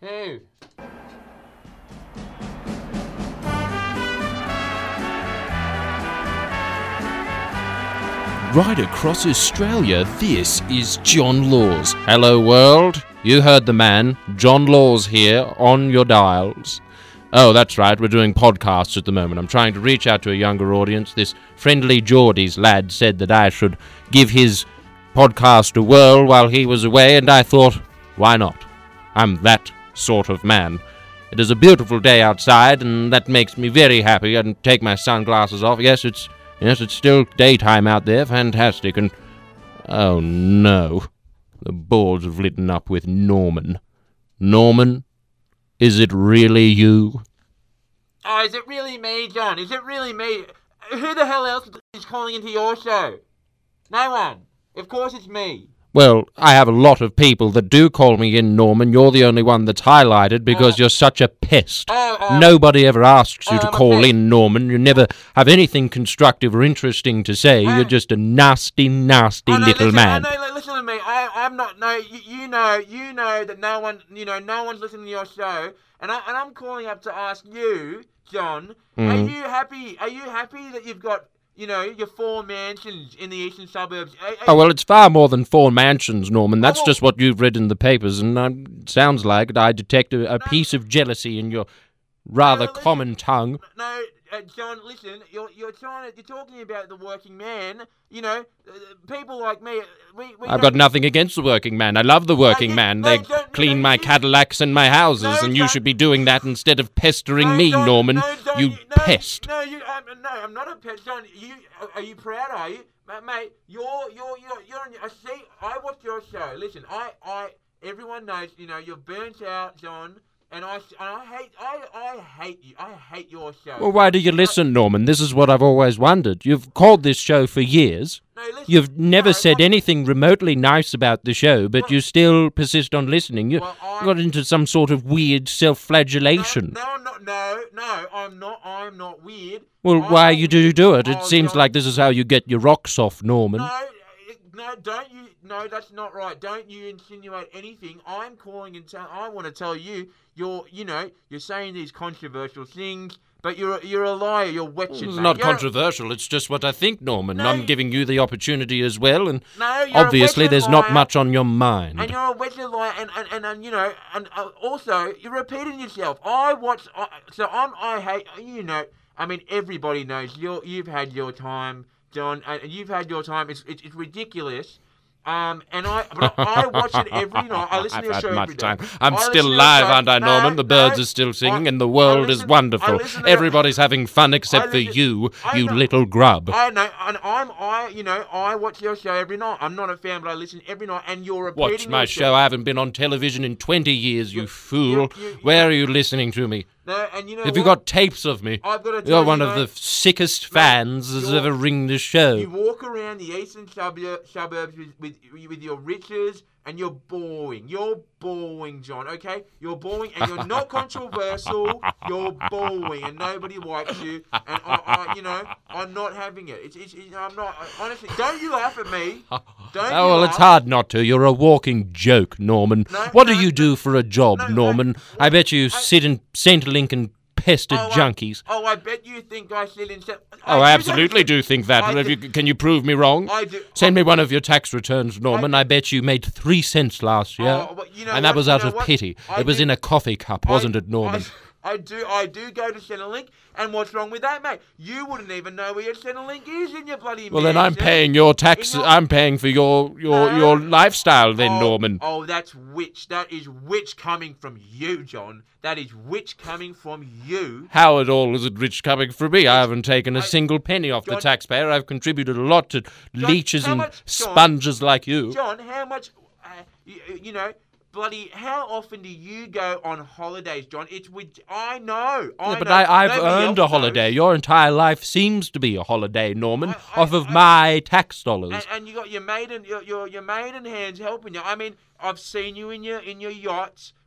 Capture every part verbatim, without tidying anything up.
Who? Right across Australia, this is John Laws. Hello world, you heard the man, John Laws here, on your dials. Oh, that's right, we're doing podcasts at the moment. I'm trying to reach out to a younger audience. This friendly Geordies lad said that I should give his podcast a whirl while he was away, and I thought, why not? I'm that sort of man. It is a beautiful day outside, and that makes me very happy. I can take my sunglasses off. Yes, it's yes, it's still daytime out there. Fantastic. And oh no, the boards have lit up with Norman. Norman, is it really you? Oh, is it really me, John? Is it really me? Who the hell else is calling into your show? No one. Of course it's me. Well, I have a lot of people that do call me in, Norman. You're the only one that's highlighted because Oh. you're such a pest. Oh, oh. Nobody ever asks you Oh, to I'm a call pest. in, Norman. You never have anything constructive or interesting to say. Oh. You're just a nasty, nasty Oh, no, little listen, man. Oh, no, li- listen to me. I, I'm not. No, you, you know, you know that no one, you know, no one's listening to your show, and I, and I'm calling up to ask you, John, are Mhm. you happy? Are you happy that you've got, you know, your four mansions in the eastern suburbs? Are, are, Oh, well, it's far more than four mansions, Norman. That's well- just what you've read in the papers, and uh, it sounds like I detect a, a piece of jealousy in your rather No, listen. common tongue. No, uh, John, listen. You're you're trying to. You're talking about the working man. You know, uh, people like me. We, we I've don't- got nothing against the working man. I love the working you- man. no, They don't- clean no, my you- Cadillacs and my houses, No, and you don't- should be doing that instead of pestering No, me, John, Norman. no, don't You no, pest. No, you. I'm, no, I'm not a pest, John. You are you proud? Are you, Ma- mate? You're you're you're you're. On, I see. I watched your show. Listen, I I. Everyone knows. You know, you're burnt out, John. And I, and I hate, I, I hate you. I hate your show. Well, why do you listen, Norman? This is what I've always wondered. You've called this show for years. No, listen, You've never no, said what- anything remotely nice about the show, but Well- you still persist on listening. You Well, I- got into some sort of weird self-flagellation. No, no, I'm not. No, no, I'm not. I'm not weird. Well, I'm why not you do weird. do it? It Oh, seems John, like this is how you get your rocks off, Norman. No, it- no, don't you? No, that's not right. Don't you insinuate anything. I'm calling and tell. I want to tell you. You're, you know, you're saying these controversial things, but you're, a, you're a liar. You're wretched. It's mate. not You're- controversial, it's just what I think, Norman. No, I'm you- giving you the opportunity as well, and No, you're a obviously wretched there's not liar. much on your mind. And you're a wretched liar, and, and, and, and you know, and uh, also you're repeating yourself. I watch, I, so I'm, I hate, you know, I mean, everybody knows you're, you've had your time, John, and you've had your time. It's, it's, it's ridiculous. Um, and I, but I watch it every night. I listen I've to your had show much every day. time. I'm I still listen to your alive, show- aren't I, No, Norman? The birds no, are still singing, I- and the I world listen- is wonderful. I listen to- Everybody's having fun except I for listen- you, I you know- little grub. I know, and I'm, I, you know, I watch your show every night. I'm not a fan, but I listen every night, and you're repeating Watch my yourself. show. I haven't been on television in twenty years, you You- fool. you- you- Where are you listening to me? No, and you know Have you what? got tapes of me? I've got to tell You're you, one of mate, the sickest fans that's you're- ever ringed the show. You walk around the eastern suburb, suburbs with, with with your riches, and you're boring. You're boring, John. Okay, you're boring, and you're not controversial. You're boring, and nobody likes you. And I, I you know, I'm not having it. It's, it's, it's I'm not. Honestly, don't you laugh at me. Don't. Oh, you well, laugh. it's hard not to. You're a walking joke, Norman. No, what no, do you no. do for a job, No, no. Norman? I bet you sit in Centrelink and pester Oh, I- junkies. oh, I bet you think I sit in. Oh, I absolutely do think that. I Have do- you, can you prove me wrong? I do. Send me one of your tax returns, Norman. I, bet you made three cents last year. Oh, but you know and that what? was You out know of what? pity. I It was do- in a coffee cup, wasn't it, Norman? I, I do, I do go to Centrelink, and what's wrong with that, mate? You wouldn't even know where Centrelink is in your bloody. Well, then I'm mansion. paying your tax. In your- I'm paying for your your No. your lifestyle, then, oh, Norman. Oh, that's witch. That is witch coming from you, John. That is witch coming from you. How at all is it rich coming from me? I haven't taken a I- single penny off the John- taxpayer. I've contributed a lot to leeches how and much- John- sponges like you. John, how much? Uh, you, you know. Bloody, how often do you go on holidays, John? It's with, I know, I Yeah, but know. I, I've Nobody earned a else holiday. knows. Your entire life seems to be a holiday, Norman, I- I- off of I- my tax dollars. And, and you got your maiden, your, your your maiden hands helping you. I mean, I've seen you in your in your yachts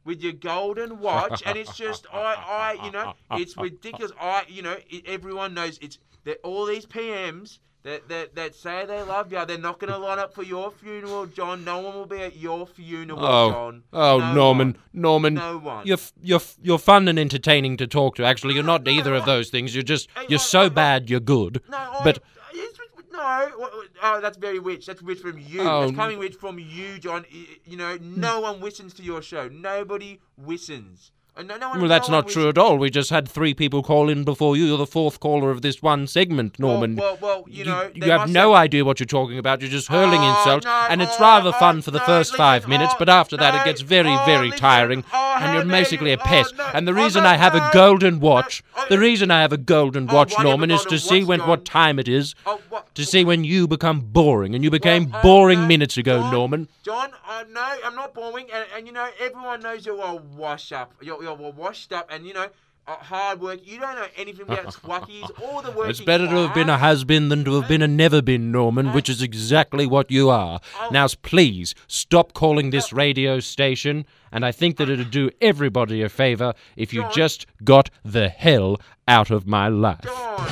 with your golden watch, and it's just, I, I, you know, it's ridiculous. I, you know, it, everyone knows it's that all these P Ms that, that that say they love you, they're not going to line up for your funeral, John. No one will be at your funeral, oh, John. Oh, no Norman, one. Norman, no one. you're f- you're f- you're fun and entertaining to talk to. Actually, you're not either of those things. You're just you're so bad, you're good. No, but. I, No, oh, that's very rich. That's rich from you. Oh. That's coming rich from you, John. You know, no one listens to your show. Nobody listens. No, no one, Well, that's no not one true at all. We just had three people call in before you. You're the fourth caller of this one segment, Norman. Well, well, well you know... You, you have no have... idea what you're talking about. You're just hurling oh, insults, no, and it's oh, rather oh, fun for the no, first listen, five minutes, oh, but after that no, it gets very, oh, very listen, tiring, oh, and you're basically you, a pest. Oh, no, and the oh, reason no, I have no, a golden watch, no, oh, the reason I have a golden oh, watch, why Norman, you is have a to golden see watch, when John? what time it is, oh, what, to see when you become boring, and you became well, oh, boring no, minutes ago, John, Norman. John, uh, no, I'm not boring, and, and you know, everyone knows you're a wash up. You're, you're washed up, and you know, uh, hard work. You don't know anything about Twuckies or the work. It's better to have been a has-been than to have been a never-been, Norman, which is exactly what you are. Oh. Now, please, stop calling this radio station, and I think that it'd do everybody a favour if you John. just got the hell out of my life. John.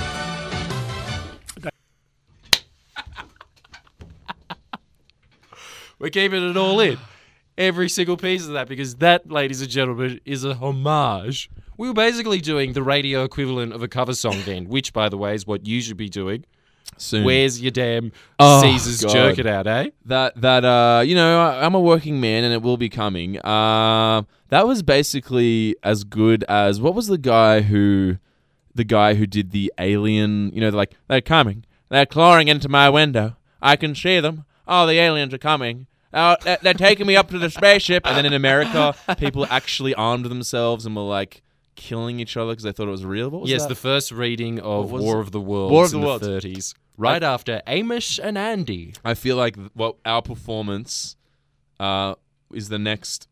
We're keeping it all in. Every single piece of that, because that, ladies and gentlemen, is a homage. We were basically doing the radio equivalent of a cover song then, which, by the way, is what you should be doing. Soon. Where's your damn Oh, Caesar's God. jerk it out, eh? That that uh you know I, I'm a working man and it will be coming. Uh, that was basically as good as what was the guy who the guy who did the alien. You know, they're like they're coming, they're clawing into my window. I can see them. Oh, the aliens are coming. Oh, they're, they're taking me up to the spaceship. And then in America, people actually armed themselves and were like killing each other because they thought it was real. What was yes, that? the first reading of What was War it? of the Worlds War of the in Worlds. the thirties, right I- after Amish and Andy. I feel like th- well, our performance uh, is the next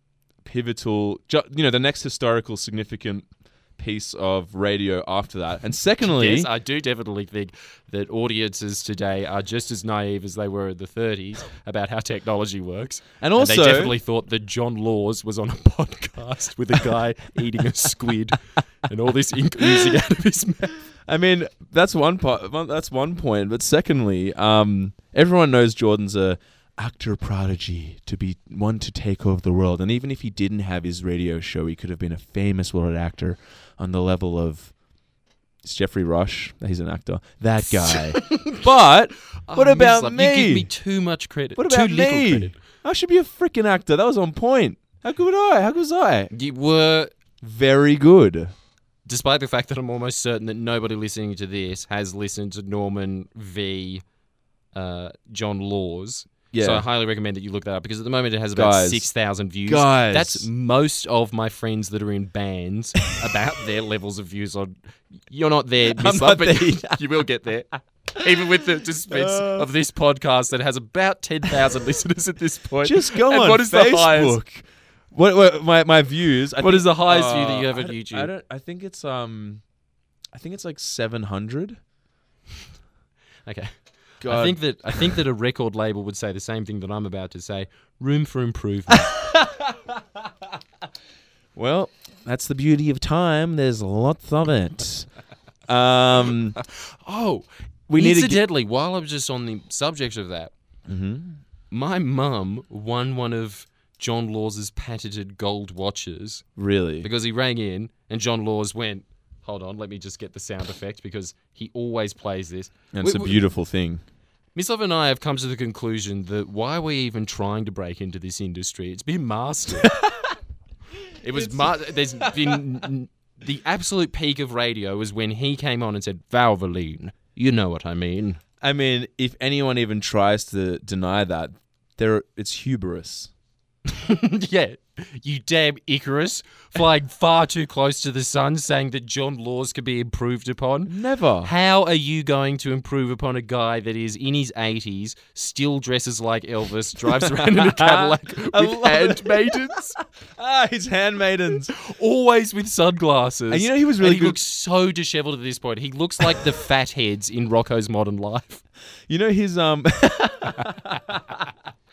pivotal, ju- you know, the next historical significant piece of radio after that. And secondly, Yes, I do definitely think that audiences today are just as naive as they were in the thirties about how technology works. and also, and they definitely thought that John Laws was on a podcast with a guy eating a squid and all this ink oozing out of his mouth. I mean, that's one part. one- That's one point. But secondly, um, everyone knows Jordan's a actor prodigy, to be one to take over the world. And even if he didn't have his radio show, he could have been a famous world actor on the level of it's Jeffrey Rush. He's an actor. That guy. But what Oh, about Mislav, me? You give me too much credit. What about too little me? credit. I should be a freaking actor. That was on point. How good was I? How good was I? You were, Very good. despite the fact that I'm almost certain that nobody listening to this has listened to Norman v. Uh, John Laws. Yeah. So I highly recommend that you look that up because at the moment it has about Guys. six thousand views. Guys. That's most of my friends that are in bands about their levels of views on. You're not there, I'm Miss not Love, but there. you, you will get there. Even with the suspense Uh. of this podcast that has about ten thousand listeners at this point. Just go And on what is the highest? Facebook. What, what my my views? I What think- is the highest view that you have I on don't- YouTube? I don't. I think it's um, I think it's like seven hundred. Okay. God. I think that I think that a record label would say the same thing that I'm about to say. Room for improvement. Well, that's the beauty of time. There's lots of it. Um, Oh, we need to. Get, incidentally, while I was just on the subject of that, Mhm. my mum won one of John Laws's patented gold watches Really? because he rang in and John Laws went, hold on, let me just get the sound effect because he always plays this. And it's We- a we- beautiful thing. Miss Love and I have come to the conclusion that why are we even trying to break into this industry? It's been mastered. It was ma- there's been the absolute peak of radio was when he came on and said Valvoline. You know what I mean. I mean, if anyone even tries to deny that, there it's hubris. Yeah, you damn Icarus, flying far too close to the sun, saying that John Laws can be improved upon. Never. How are you going to improve upon a guy that is in his eighties, still dresses like Elvis, drives around in a Cadillac I with love it. handmaidens, Ah, his handmaidens. always with sunglasses? And you know he was really and he good- looks so disheveled at this point. He looks like the fat heads in Rocco's Modern Life. You know his um.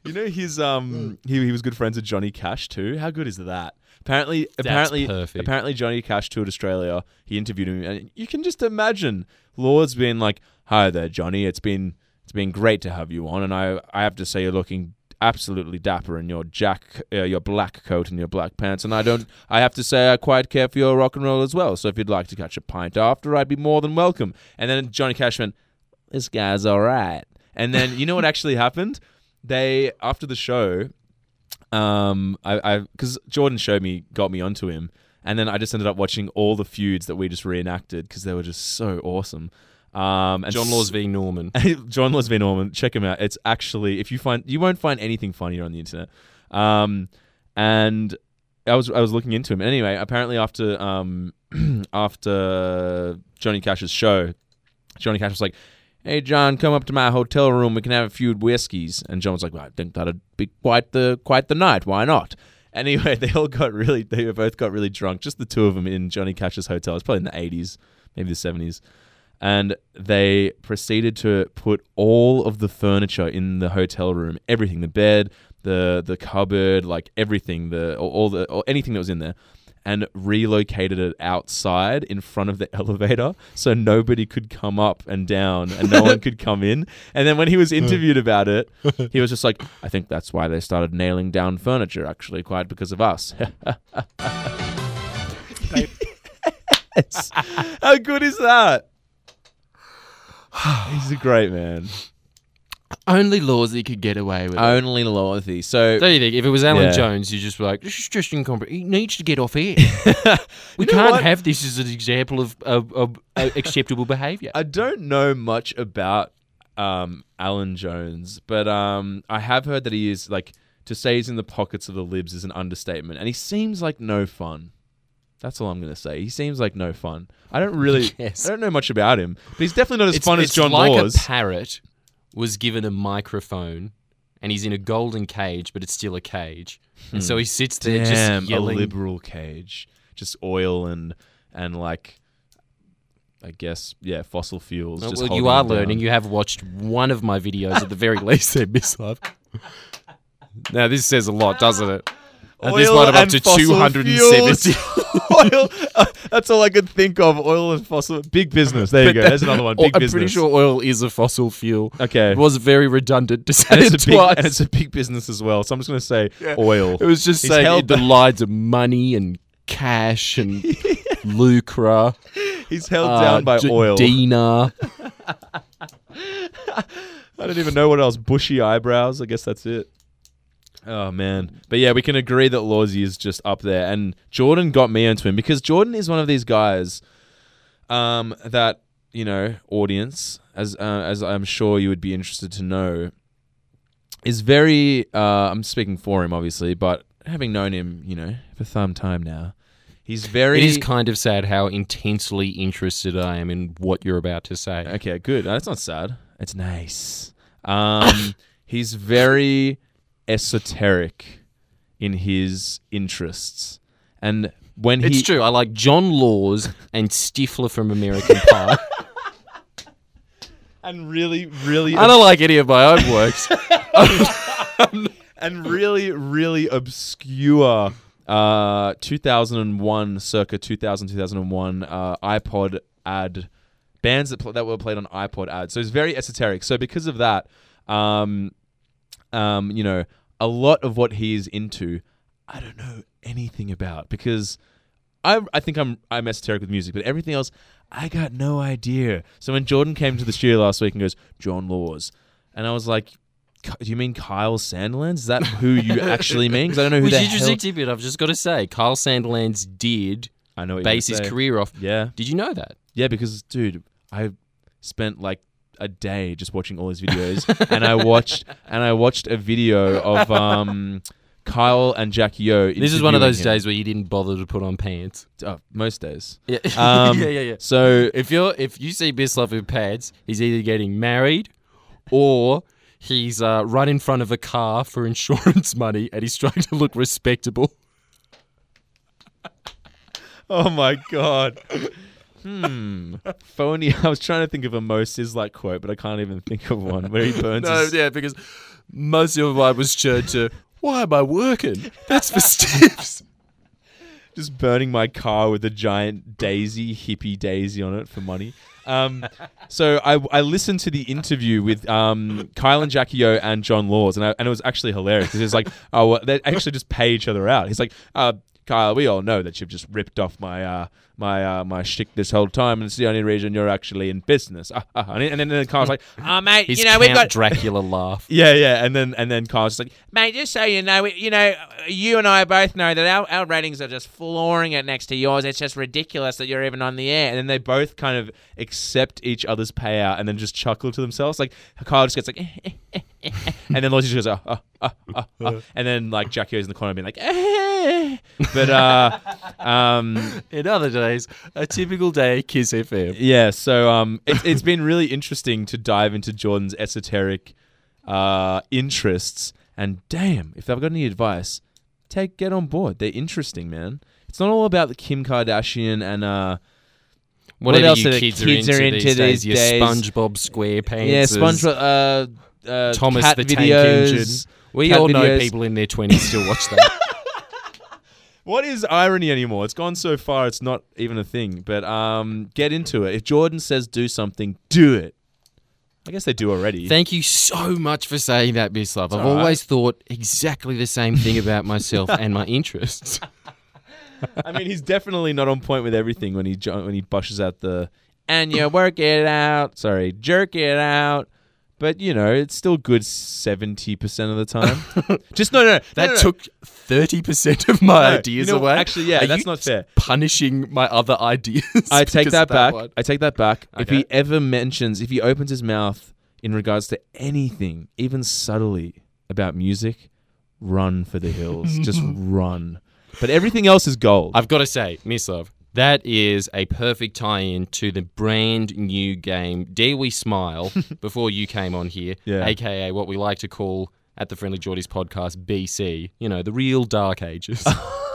You know, his um, he he was good friends with Johnny Cash too. How good is that? Apparently, apparently, perfect. apparently, Johnny Cash toured Australia. He interviewed him, and you can just imagine Lord's being like, "Hi there, Johnny. It's been it's been great to have you on, and I I have to say you're looking absolutely dapper in your jack, uh, your black coat and your black pants. And I don't, I have to say I quite care for your rock and roll as well. So if you'd like to catch a pint after, I'd be more than welcome." And then Johnny Cash went, "This guy's all right." And then you know what actually happened? They after the show. Um, I, I, because Jordan showed me, got me onto him, and then I just ended up watching all the feuds that we just reenacted because they were just so awesome. Um, and John Laws v Norman. John Laws v Norman. Check him out. It's actually, if you find, you won't find anything funnier on the internet. Um, and I was, I was looking into him. Anyway, apparently after, um, after Johnny Cash's show, Johnny Cash was like, "Hey, John, come up to my hotel room. We can have a few whiskeys." And John was like, "Well, I think that'd be quite the quite the night. Why not?" Anyway, they all got really, they both got really drunk. Just the two of them in Johnny Cash's hotel. It's probably in the eighties, maybe the seventies. And they proceeded to put all of the furniture in the hotel room, everything, the bed, the the cupboard, like everything, the all, all the or anything that was in there, and relocated it outside in front of the elevator so nobody could come up and down and no one could come in. And then when he was interviewed about it, he was just like, "I think that's why they started nailing down furniture, actually, quite because of us." Yes. How good is that? He's a great man. Only Lawsy could get away with it. Only Lawsy. So, Don't you think? If it was Alan Yeah. Jones, you'd just be like, "This is just incompetent. He needs to get off air. We know can't what? have this as an example of, of, of uh, acceptable behaviour." I don't know much about um, Alan Jones, but um, I have heard that he is, like, to say he's in the pockets of the libs is an understatement. And he seems like no fun. That's all I'm going to say. He seems like no fun. I don't really, Yes. I don't know much about him, but he's definitely not as It's, fun it's as John like Laws. a parrot was given a microphone and he's in a golden cage, but it's still a cage. And so he sits there Damn, just yelling. a liberal cage. Just oil and, and like, I guess, yeah, fossil fuels. Well, just well, holding you are him down. learning. You have watched one of my videos at the very least there, Miss Love. Now, this says a lot, doesn't it? At this Oil one, I'm up and to fossil two hundred seventy. fuels. Oil. Uh, that's all I could think of. Oil and fossil. Big business. There you go. There's another one. Big I'm business. pretty sure oil is a fossil fuel. Okay. It was very redundant to say And it it's, a big, twice. and it's a big business as well. So I'm just going to say oil. It was just He's saying held the back- lines of money and cash and lucre. He's held uh, down by D- oil. Dinar. I don't even know what else. Bushy eyebrows. I guess that's it. Oh, man. But yeah, we can agree that Lawsy is just up there. And Jordan got me into him because Jordan is one of these guys um, that, you know, audience, as uh, as I'm sure you would be interested to know, is very, uh, I'm speaking for him, obviously, but having known him, you know, for some time now, he's very... It is kind of sad how intensely interested I am in what you're about to say. Okay, good. That's not sad. It's nice. Um, he's very esoteric in his interests. And when he... It's true. I like John Laws and Stifler from American Pie. And really, really... I don't like any of my own works. and really, really obscure uh, two thousand one, circa two thousand, two thousand one uh, iPod ad bands that pl- that were played on iPod ads. So it's very esoteric. So because of that, um, um, you know, a lot of what he is into, I don't know anything about because I I think I'm I'm esoteric with music, but everything else, I got no idea. So when Jordan came to the studio last week and goes, "John Laws," and I was like, "K- do you mean Kyle Sandilands? Is that who you actually mean? Because I don't know who Which the is hell... interesting tidbit, I've just got to say. Kyle Sandilands did I know what base you're his gonna say. career off. Yeah. Did you know that? Yeah, because, dude, I spent like a day just watching all his videos, and I watched and I watched a video of um, Kyle and Jackie O. This is one of those interviewing him. days where you didn't bother to put on pants. Oh, most days. Yeah, Um, yeah, yeah, yeah. So If you're if you see Bislov in pants, he's either getting married or he's uh, run in front of a car for insurance money and he's trying to look respectable. oh my god. Hmm. Phony. I was trying to think of a Mo Sizzler quote, but I can't even think of one where he burns. No, his... yeah, because most of mine was turned to, why am I working? That's for stiffs. Just burning my car with a giant daisy, hippie daisy on it for money. Um, so I, I listened to the interview with um, Kyle and Jackie O and John Laws, and, I, and it was actually hilarious because it's like, oh, well, they actually just pay each other out. He's like, uh, Kyle, we all know that you've just ripped off my uh, my uh, my shtick this whole time, and it's the only reason you're actually in business. Uh, uh, and then, and then Kyle's like, oh, mate, His you know, Count we've got... Dracula laugh. Yeah, yeah, and then and then Kyle's just like, mate, just so you know, we, you know, you and I both know that our, our ratings are just flooring it next to yours. It's just ridiculous that you're even on the air. And then they both kind of accept each other's payout and then just chuckle to themselves. Like Kyle just gets like, eh, eh, eh, eh, eh. And then Lawsy just goes, oh, oh, oh, oh, oh. And then like Jackie O's in the corner being like, eh. But uh, um, In other days, a typical day at Kiss F M. yeah, so um, it, it's been really interesting to dive into Jordan's esoteric uh, interests. And damn, if I've got any advice, take get on board. They're interesting, man. It's not all about the Kim Kardashian and uh, Whatever what else you are the kids, kids are are into, into these days, these your days. SpongeBob SquarePants. yeah, SpongeBob, uh, uh, Thomas cat the videos, Tank Engine. We cat all know videos. people in their twenties still watch that. What is irony anymore? It's gone so far, it's not even a thing. But um, get into it. If Jordan says do something, do it. I guess they do already. Thank you so much for saying that, Miss Love. I've all right. always thought exactly the same thing about myself and my interests. I mean, he's definitely not on point with everything when he jo- when he bushes out the and you work it out. Sorry, jerk it out. But you know, it's still good seventy percent of the time. Just no, no, no That no, no. took thirty percent of my No, ideas you know, away. actually, yeah, Are that's you not fair. Punishing my other ideas. I take because that of back. one? I take that back. If Okay. he ever mentions, if he opens his mouth in regards to anything, even subtly about music, run for the hills. Just run. But everything else is gold. I've got to say, Miss Love, that is a perfect tie-in to the brand new game Dare We Smile before you came on here, Yeah. aka what we like to call at the Friendly Geordies podcast B C, you know, the real Dark Ages.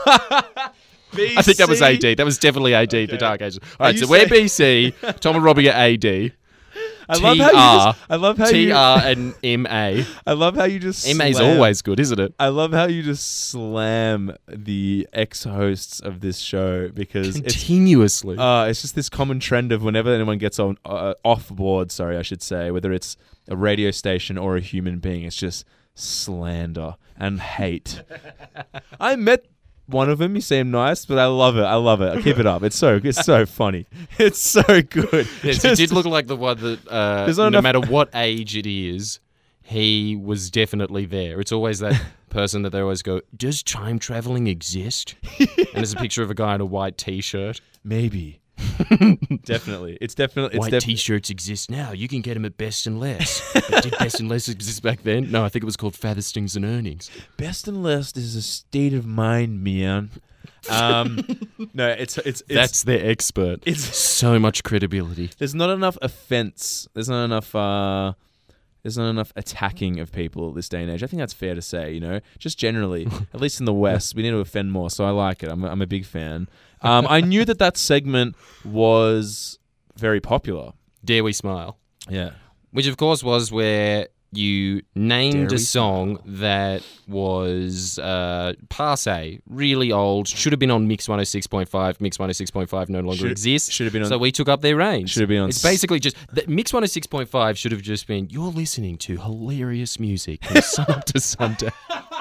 I think that was A D. That was definitely A D, the Dark Ages. All right, you so we're saying- B C, Tom and Robbie are A D. I love how you T R. just, I love how T you R and M A. I love how you just M A's slam- always good, isn't it? I love how you just slam the ex-hosts of this show because it's Continuously. uh, it's just this common trend of whenever anyone gets on uh, off board, sorry, I should say, whether it's a radio station or a human being, it's just slander and hate. I met one of them. You seem nice, but I love it. I love it. Keep it up. It's so it's so funny. It's so good. Yes, he Just- did look like the one that, uh, There's no not enough- matter what age it is, he was definitely there. It's always that person that they always go, does time traveling exist? And there's a picture of a guy in a white T-shirt. maybe. Definitely. It's definitely. It's white def- T-shirts exist now. You can get them at Best and Less. But did Best and Less exist back then? No, I think it was called Featherstings and Earnings. Best and last is a state of mind, man. Um, no, it's it's it's. That's their expert. It's so much credibility. there's not enough offense. There's not enough. Uh, there's not enough attacking of people this day and age. I think that's fair to say. You know, just generally, at least in the West, we need to offend more. So I like it. I'm a, I'm a big fan. Um, I knew that that segment was very popular. Dare We Smile? Yeah. Which, of course, was where you named Dare a We song that was uh, passe, really old, should have been on Mix one oh six point five. Mix one oh six point five no longer Should- exists. should have been on- So we took up their reins. Should have been on It's s- basically just... The, Mix one oh six point five should have just been, you're listening to hilarious music from sun up to Sunday.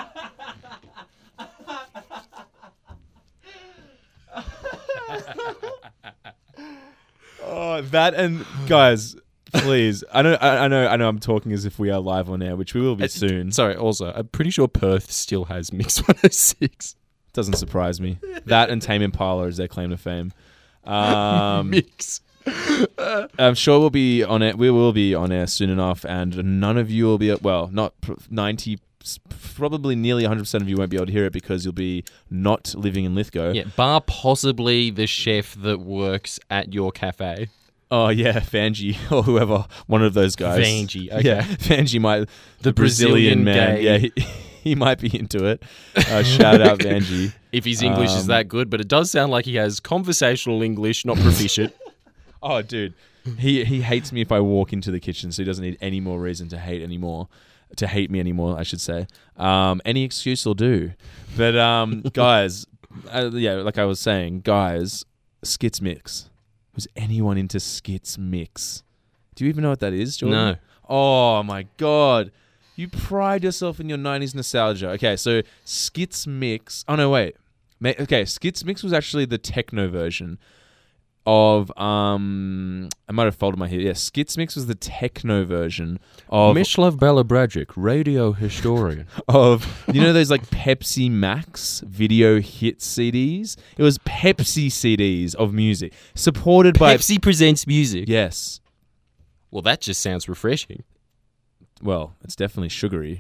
Oh, that and guys, please. I know. I, I know. I know. I'm talking as if we are live on air, which we will be soon. Sorry, also, I'm pretty sure Perth still has Mix one oh six. Doesn't surprise me. That and Tame Impala is their claim to fame. Um, Mix. I'm sure we'll be on it. We will be on air soon enough, and none of you will be. Well, not ninety. Probably nearly one hundred percent of you won't be able to hear it because you'll be not living in Lithgow. Yeah, bar possibly the chef that works at your cafe. Oh yeah, Vanji or whoever, one of those guys. Vanji, okay. Yeah, Vanji might the, The Brazilian, Brazilian man. gay. Yeah, he, he might be into it. Uh, shout out Vanji. If his English is Um, that good, but it does sound like he has conversational English, not proficient. Oh, dude, he he hates me if I walk into the kitchen, so he doesn't need any more reason to hate anymore. to hate me anymore, I should say. Um, any excuse will do. But um, guys, uh, yeah, like I was saying, guys, Skits Mix. Was anyone into Skits Mix? Do you even know what that is, Jordan? No. Oh my God. You pride yourself in your nineties nostalgia. Okay, so Skits Mix. Oh no, wait. Ma- Okay, Skits Mix was actually the techno version of um I might have folded my hair. Yeah, Skits Mix was the techno version of Mishlav Belabragic, radio historian. of you know those like Pepsi Max video hit C Ds? It was Pepsi C Ds of music supported by Pepsi presents music. Yes. Well, that just sounds refreshing. Well, it's definitely sugary.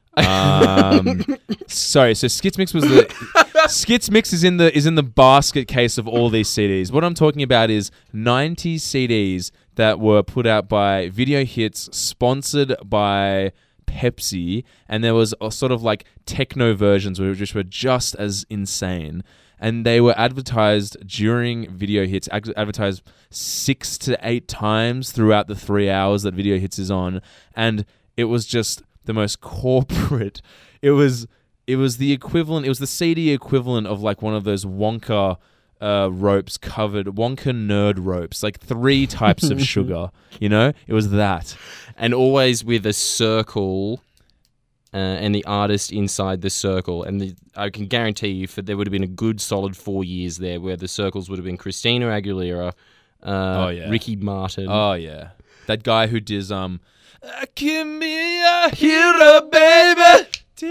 Um, sorry, so Skits Mix was the Skits Mix is in the is in the basket case of all these C Ds. What I'm talking about is nineties C Ds that were put out by Video Hits, sponsored by Pepsi, and there was a sort of like techno versions which were just as insane. And they were advertised during Video Hits, ad- advertised six to eight times throughout the three hours that Video Hits is on, and it was just the most corporate. It was it was the equivalent. It was the C D equivalent of like one of those Wonka uh, ropes covered Wonka nerd ropes, like three types of sugar. You know, it was that, And always with a circle uh, and the artist inside the circle. And the, I can guarantee you for there would have been a good solid four years there where the circles would have been Christina Aguilera, uh, Oh, yeah. Ricky Martin. Oh yeah, that guy who does um, uh, give me a hero, baby.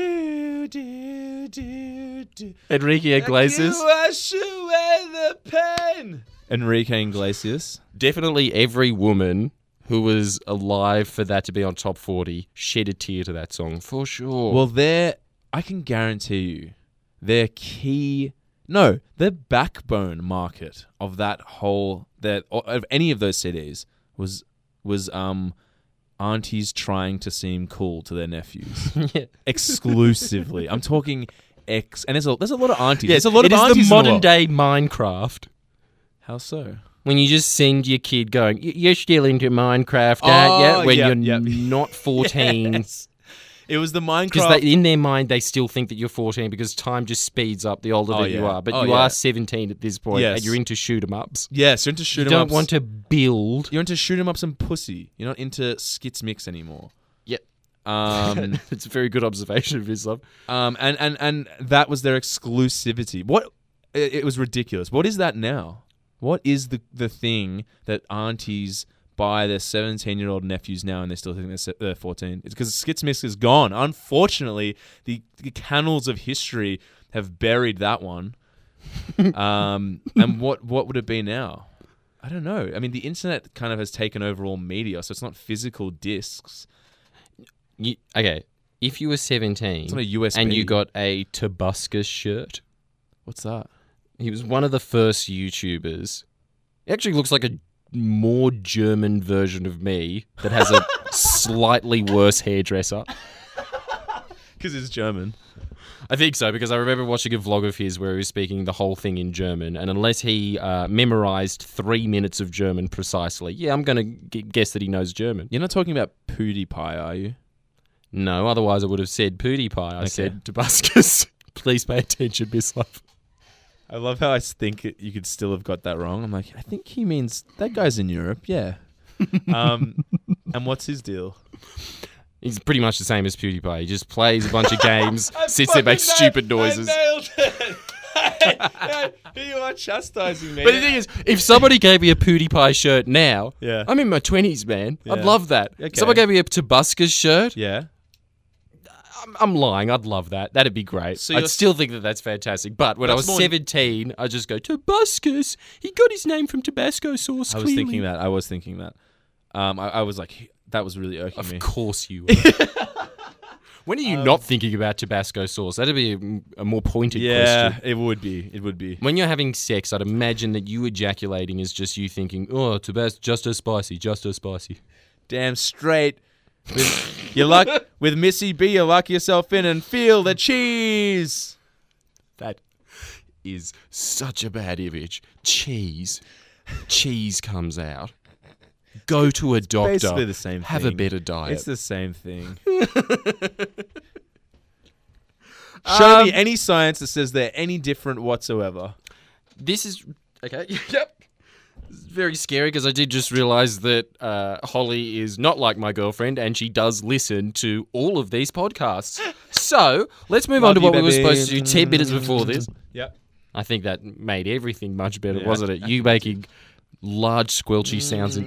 Do do do do. Enrique Iglesias. Wash away the pain. Enrique Iglesias. Definitely every woman who was alive for that to be on top forty shed a tear to that song, for sure. Well, they're, I can guarantee you, their key, no, their backbone market of that whole, that of any of those C Ds was was um, aunties trying to seem cool to their nephews. yeah. Exclusively. I'm talking ex, and there's a, there's a lot of aunties. Yes, there's a lot it of is aunties the in the modern world. day Minecraft. How so? When you just send your kid going, "Y- you're still into Minecraft, Oh, aren't you?" When yep, you're yep. not fourteen. Yes. It was the Because Minecraft. in their mind, they still think that you're fourteen because time just speeds up the older Oh, that you yeah. are. But Oh, you yeah. are seventeen at this point, Yes. and you're into shoot 'em ups. Yes, you're into shoot You 'em don't ups. want to build. You're into shoot 'em ups and pussy. You're not into Skits Mix anymore. Yep. Um, It's a very good observation of yourself. um, and, and, and that was their exclusivity. What? It, it was ridiculous. What is that now? What is the the thing that aunties buy their seventeen-year-old nephews now and they still think they're, se- they're fourteen? It's because Skits Mix is gone. Unfortunately, the, the canals of history have buried that one. um, and what what would it be now? I don't know. I mean, the internet kind of has taken over all media, so it's not physical discs. You, okay, if you were seventeen It's not a U S B. and you got a Tobuscus shirt, What's that? he was one of the first YouTubers. He actually looks like a more German version of me that has a slightly worse hairdresser. Because it's German. I think so, because I remember watching a vlog of his where he was speaking the whole thing in German, and unless he uh, memorized three minutes of German precisely, yeah, I'm going to guess that he knows German. You're not talking about PewDiePie, are you? No, otherwise I would have said PewDiePie. I Okay. said Tobuscus. Please pay attention, Miss Love. I love how I think it, you could still have got that wrong. I'm like, I think he means that guy's in Europe. Yeah. um, and what's his deal? He's pretty much the same as PewDiePie. He just plays a bunch of games, sits there, makes stupid noises. I nailed it. Here you are chastising me. But the thing is, if somebody gave me a PewDiePie shirt now, Yeah. I'm in my twenties, man. I'd Yeah. love that. Okay. If someone gave me a Tobuscus shirt, yeah. I'm, I'm lying. I'd love that. That'd be great. So I'd you're- still think that that's fantastic. But when I That's was more- seventeen, I just go, Tobuscus. He got his name from Tabasco sauce. I was clearly. thinking that. I was thinking that. Um, I, I was like, that was really irking Of me. course you were. When are you not thinking about Tabasco sauce? That'd be a, a more pointed Yeah, question. it would be. It would be. When you're having sex, I'd imagine that you ejaculating is just you thinking, oh, Tabasco, just as spicy, just as spicy. Damn straight. With, you luck with Missy B. You lock yourself in and feel the cheese. That is such a bad image. Cheese. Cheese comes out. Go to a doctor. Basically the same Have thing. a better diet. It's the same thing. Show me Um, any science that says they're any different whatsoever. This is okay. Yep. It's very scary because I did just realize that uh, Holly is not like my girlfriend, and she does listen to all of these podcasts. So let's move on to Love what you, we were baby. supposed to do ten minutes before this. Yep. I think that made everything much better, Yeah. wasn't it? You making large squelchy sounds,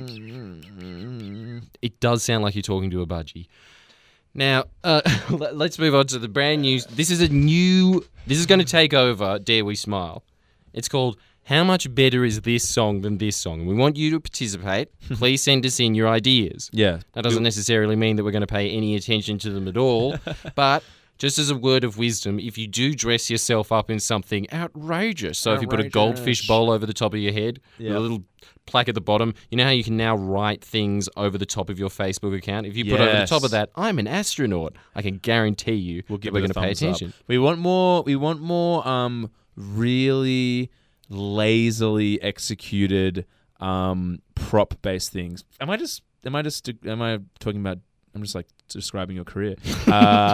and it does sound like you're talking to a budgie. Now, uh, let- let's move on to the brand new. This is a new. This is going to take over Dare We Smile. It's called How Much Better Is This Song Than This Song? And we want you to participate. Please send us in your ideas. Yeah. That doesn't necessarily mean that we're going to pay any attention to them at all, but just as a word of wisdom, if you do dress yourself up in something outrageous, so if you put a goldfish bowl over the top of your head, Yeah. with a little plaque at the bottom, you know how you can now write things over the top of your Facebook account? If you put over the top Yes. of that, I'm an astronaut, I can guarantee you We'll give we're it going a to pay thumbs up. attention. We want more. We want more. Um, really lazily executed um prop-based things. Am I just? Am I just? Am I talking about? I'm just like describing your career. Uh,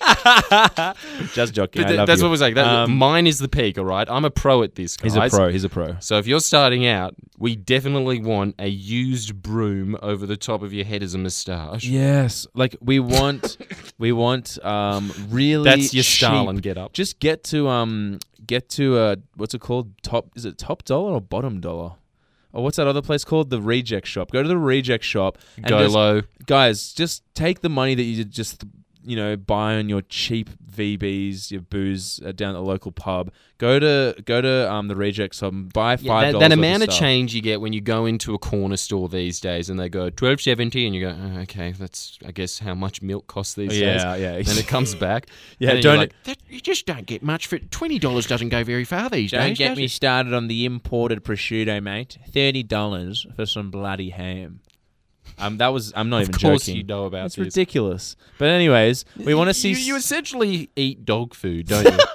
just joking. But I th- love that's you. what we're saying. That, Um, mine is the peak, all right? I'm a pro at this, guys. He's a pro. He's a pro. So if you're starting out, we definitely want a used broom over the top of your head as a moustache. Yes, like we want, we want um really. That's your cheap- Stalin get up. Just get to um get to uh what's it called? Top is it top dollar or bottom dollar? Or what's that other place called? The Reject Shop. Go to the Reject Shop. And Go just- low. guys, just take the money that you just you know buy on your cheap V Bs, your booze uh, down at the local pub. Go to go to um the Reject Shop and buy five Yeah, that, dollars. that amount of change you get when you go into a corner store these days and they go twelve seventy and you go, oh, okay, that's, I guess, how much milk costs these days. Yeah, yeah. And it comes back. Yeah, and then don't- you're like, that, you just don't get much for it. twenty dollars doesn't go very far these Don't days. get does me it? started on the imported prosciutto, mate. Thirty dollars for some bloody ham. Um, that was. I'm not Of even course joking. you know about It's this. ridiculous. But anyways, we want to see. You, you essentially eat dog food, don't you?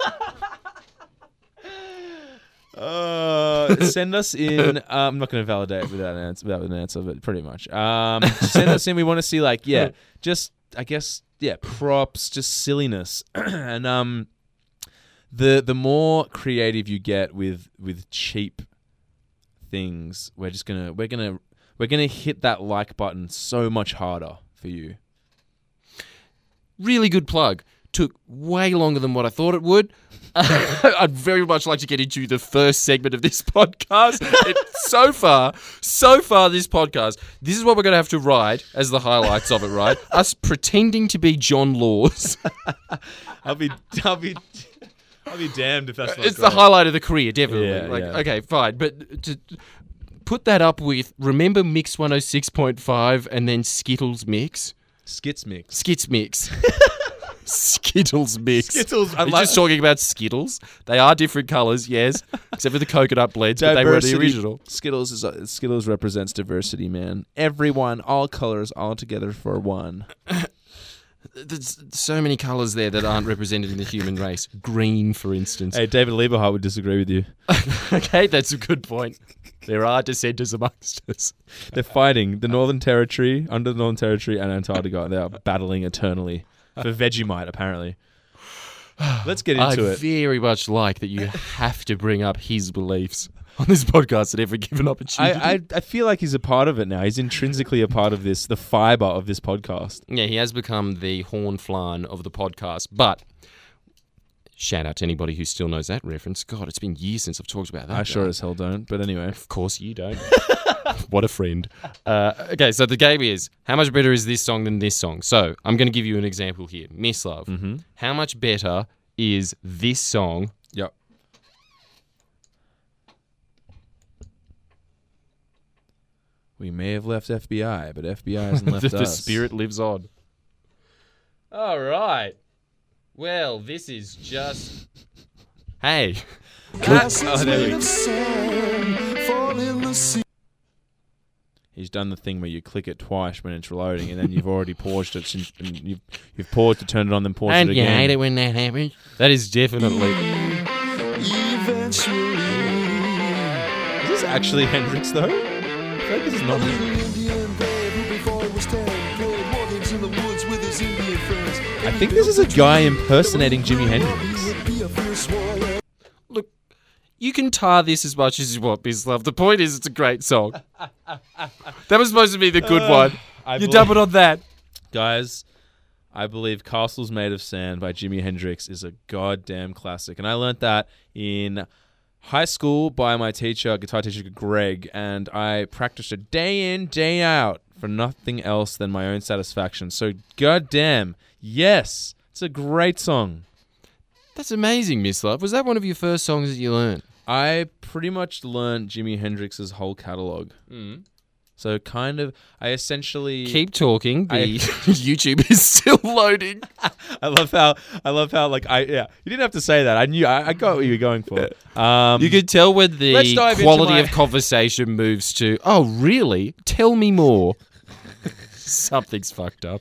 Uh, send us in. Uh, I'm not going to validate it without an answer, without an answer, but pretty much. Um, send us in. We want to see, like, yeah, just I guess, yeah, props, just silliness, and um, the the more creative you get with with cheap things, we're just gonna we're gonna we're gonna hit that like button so much harder for you. Really good plug. Took way longer than what I thought it would. I'd very much like to get into the first segment of this podcast. It, so far, so far, this podcast, this is what we're going to have to write as the highlights of it, right? Us pretending to be John Laws. I'll be I'll be I'll be damned if that's not It's the highlight of the career, definitely. Yeah, like, yeah. okay, fine. But to put that up with, remember Mix one oh six point five and then Skittles Mix? Skits mix. Skits Mix. Skittles Mix. Skittles, I We're like- just talking about Skittles. They are different colours, yes, except for the coconut blends, but they were the original. Skittles is uh, Skittles represents diversity, man. Everyone, all colors, all together for one. There's so many colours there that aren't represented in the human race. Green, for instance. Hey, David Lieberhart would disagree with you. Okay, that's a good point. There are dissenters amongst us. They're fighting the Northern Territory, under the Northern Territory, and Antarctica. They are battling eternally for Vegemite, apparently. Let's get into I it. very much like that you have to bring up his beliefs on this podcast at every given opportunity. I, I I feel like he's a part of it now. He's intrinsically a part of this, the fiber of this podcast. Yeah, he has become the horn flan of the podcast. But shout out to anybody who still knows that reference. God, it's been years since I've talked about that. I sure guy. as hell don't. But anyway, Of course you don't. What a friend. Uh, okay, so the game is, how much better is this song than this song? So I'm going to give you an example here. Miss Love. Mm-hmm. How much better is this song? Yep. We may have left F B I, but F B I hasn't left the, the us. spirit lives on. All right. Well, this is just... Hey. Oh, there we He's done the thing where you click it twice when it's reloading, and then you've already paused it. Since, and you've you've paused to turn it on, then paused And it you again. hate it when that happens. That is definitely... Is this actually Hendrix though? I feel like this is not him. I think this is a guy impersonating Jimi Hendrix. Look, you can tar this as much as you want, Bislove. The point is, it's a great song. That was supposed to be the good Uh, one. I You believe- doubled on that. Guys, I believe Castles Made of Sand by Jimi Hendrix is a goddamn classic. And I learnt that in high school by my teacher, guitar teacher Greg, and I practiced it day in, day out for nothing else than my own satisfaction. So goddamn, yes, it's a great song. That's amazing, Miss Love. Was that one of your first songs that you learned? I pretty much learned Jimi Hendrix's whole catalog. Mm. So kind of, I essentially Keep talking. The I- YouTube is still loading. I love how I love how like I yeah you didn't have to say that. I knew I, I got what you were going for. Um, You could tell when Let's the dive into quality my- of conversation moves to, oh, really? Tell me more. Something's fucked up.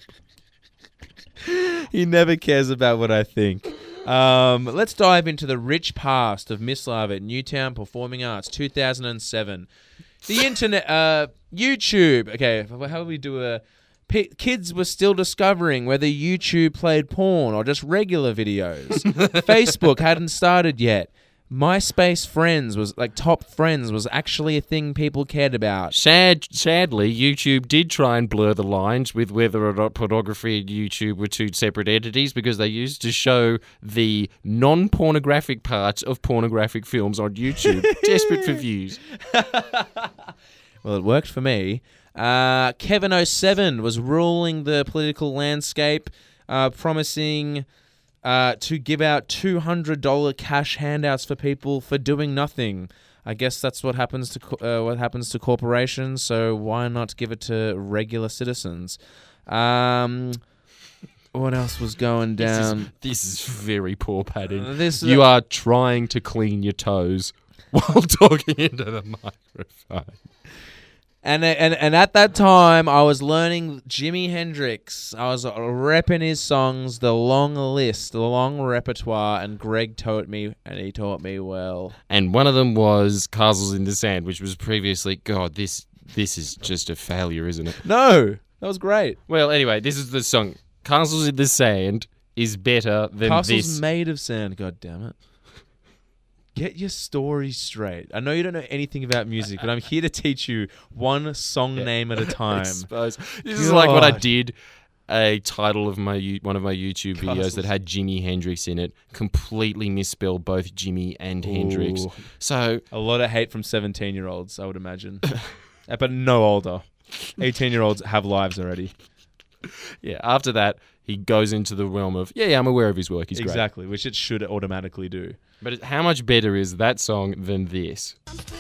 He never cares about what I think. Um, let's dive into the rich past of Miss Love at Newtown Performing Arts, two thousand seven. The internet, uh, YouTube. Okay, how do we do a? P- kids were still discovering whether YouTube played porn or just regular videos. Facebook hadn't started yet. MySpace Friends was like top friends was actually a thing people cared about. Sad, sadly, YouTube did try and blur the lines with whether or not pornography and YouTube were two separate entities because they used to show the non-pornographic parts of pornographic films on YouTube, desperate for views. Well, it worked for me. Uh, Kevin oh seven was ruling the political landscape, uh, promising uh, to give out two hundred dollars cash handouts for people for doing nothing. I guess that's what happens to co- uh, what happens to corporations. So why not give it to regular citizens? Um, what else was going down? This is, this is very poor padding. Uh, this you are trying to clean your toes while talking into the microphone. And, and and at that time, I was learning Jimi Hendrix. I was repping his songs, the long list, the long repertoire, and Greg taught me, and he taught me well. And one of them was Castles in the Sand, which was previously, God, this this is just a failure, isn't it? No, that was great. Well, anyway, this is the song. Castles in the Sand is better than Castles this. made of sand, god damn it. Get your story straight. I know you don't know anything about music, but I'm here to teach you one song name at a I time. suppose. This is like what I God. did. A title of my you- one of my YouTube videos Castles. that had Jimi Hendrix in it, completely misspelled both Jimmy and Hendrix. Ooh. So A lot of hate from seventeen-year-olds, I would imagine. Uh, but no older. eighteen-year-olds have lives already. yeah, after that he goes into the realm of yeah, yeah I'm aware of his work. He's great. Exactly, which it should automatically do. But it- how much better is that song than this?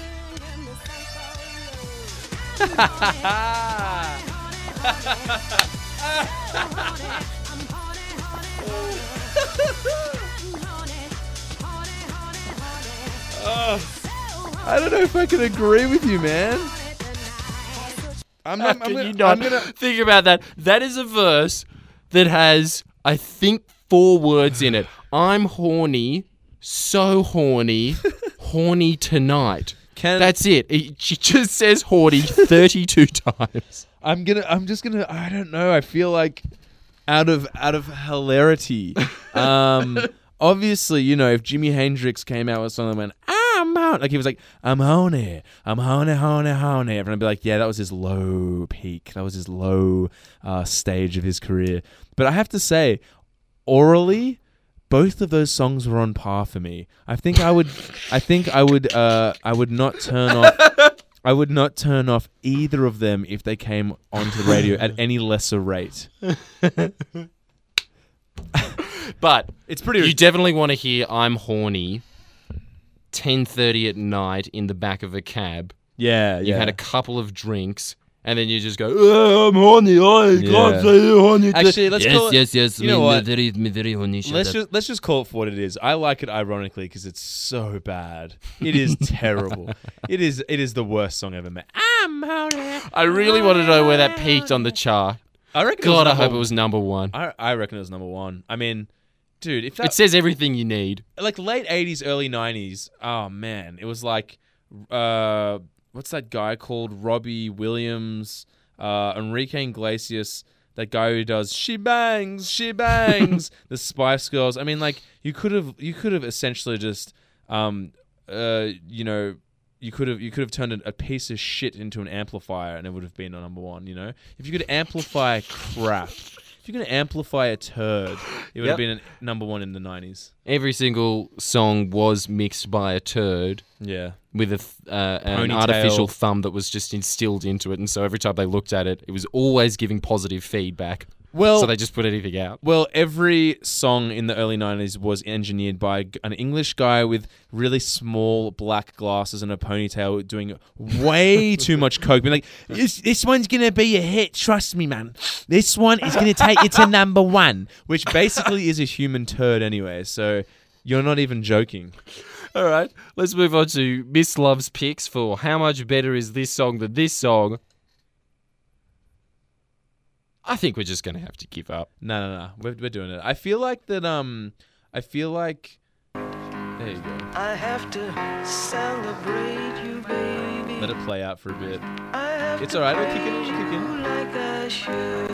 I don't know if I can agree with you, man. I'm How not. I'm can gonna, you not I'm gonna, think about that? That is a verse that has, I think, four words in it. I'm horny, so horny, horny tonight. Can- That's it. it. She just says horny thirty-two times. I'm gonna. I'm just gonna. I don't know. I feel like out of out of hilarity. Um, obviously, you know, if Jimi Hendrix came out with something that went, I'm horny, like he was like, I'm horny, I'm horny, horny, horny. Everyone would be like, yeah, that was his low peak. That was his low uh, stage of his career. But I have to say, orally, both of those songs were on par for me. I think I would. I think I would. Uh, I would not turn off. I would not turn off either of them if they came onto the radio at any lesser rate. But It's pretty. you definitely want to hear I'm horny ten thirty at night in the back of a cab. yeah, You've yeah. had a couple of drinks, and then you just go, oh, I'm horny. I Yeah. can't say horny. Actually, let's yes, call it. yes, yes. you know me what? Very, me very horny. Shut Let's up. just let's just call it for what it is. I like it ironically because it's so bad. It is terrible. It is it is the worst song ever made. I'm horny. I really want to know where that peaked on the chart. I reckon. God, it I was hope number, it was number one. I I reckon it was number one. I mean, dude, if that It says everything you need. like late eighties, early nineties. Oh man, it was like, uh, what's that guy called? Robbie Williams, uh, Enrique Iglesias. that guy who does she bangs, she bangs, the Spice Girls. I mean, like you could have you could have essentially just um uh you know you could have you could have turned a, a piece of shit into an amplifier and it would have been a number one. You know, if you could amplify crap. If you're going to amplify a turd, it would Yep. have been a number one in the nineties. Every single song was mixed by a turd Yeah. with a th- uh, an Ponytail. artificial thumb that was just instilled into it. And so every time they looked at it, it was always giving positive feedback. Well, So they just put anything out. well, every song in the early nineties was engineered by g- an English guy with really small black glasses and a ponytail doing way too much coke. Being like, this, this one's going to be a hit. Trust me, man. This one is going to take you to number one, which basically is a human turd anyway. So you're not even joking. All right, let's move on to Miss Love's picks for how much better is this song than this song. I think we're just going to have to give up. No, no, no. We're, we're doing it. I feel like that, um, I feel like, there you go. I have to celebrate you, baby. Let it play out for a bit. I have It's to all right. It'll kick in. praise It'll kick in. you like I should.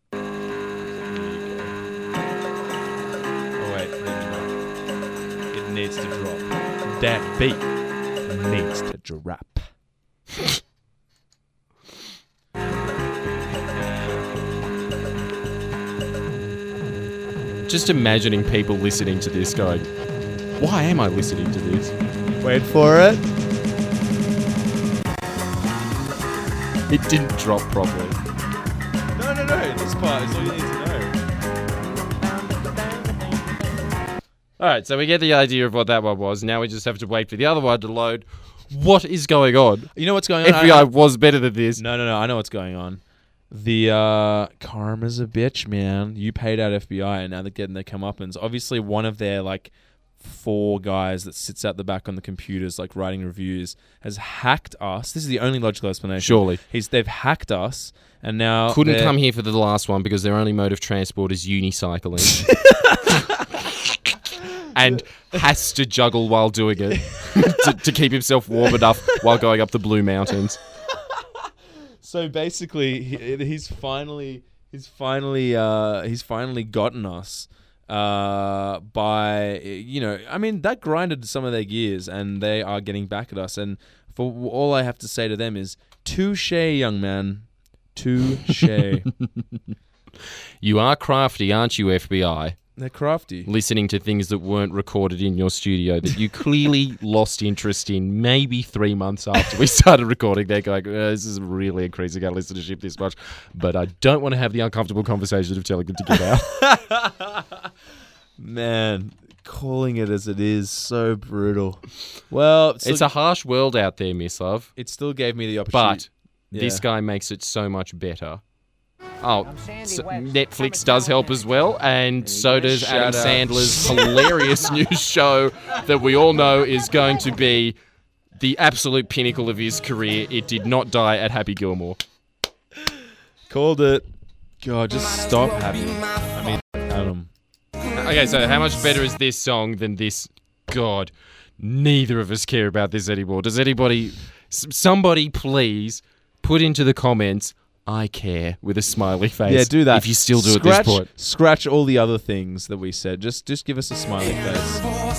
Oh, wait. Maybe not. It needs to drop. That beat needs to drop. Just imagining people listening to this going, why am I listening to this? Wait for it. It didn't drop properly. No, no, no. This part is all you need to know. All right, so we get the idea of what that one was. Now we just have to wait for the other one to load. What is going on? You know what's going on? F B I I- I- was better than this. No, no, no. I know what's going on. The uh, karma's a bitch, man. You paid out F B I, and now they're getting their comeuppance. Obviously, one of their like four guys that sits out the back on the computers, like writing reviews, has hacked us. This is the only logical explanation. Surely. He's they've hacked us, and now Couldn't they're- come here for the last one because their only mode of transport is unicycling. And has to juggle while doing it to, to keep himself warm enough while going up the Blue Mountains. So basically, he, he's finally he's finally uh, he's finally gotten us uh, by you know I mean that grinded some of their gears, and they are getting back at us. And for all I have to say to them is touche, young man, touche. You are crafty, aren't you, F B I? They're crafty. Listening to things that weren't recorded in your studio that you clearly lost interest in maybe three months after we started recording. They're going, uh, this is really increasing our listenership this much, but I don't want to have the uncomfortable conversation of telling them to get out. Man, calling it as it is, so brutal. Well, it still, It's a harsh world out there, Miss Love, it still gave me the opportunity. but this Yeah. guy makes it so much better. Oh, Sandy so West. Netflix does help as well, and so does Adam Shout out. Sandler's hilarious new show that we all know is going to be the absolute pinnacle of his career. It did not die at Happy Gilmore. Called it. God, just stop, Happy. I mean, Adam. Okay, so how much better is this song than this? God, neither of us care about this anymore. Does anybody, s- somebody please put into the comments, I care, with a smiley face. Yeah, do that. If you still do scratch, at this point. Scratch all the other things that we said. Just just give us a smiley face.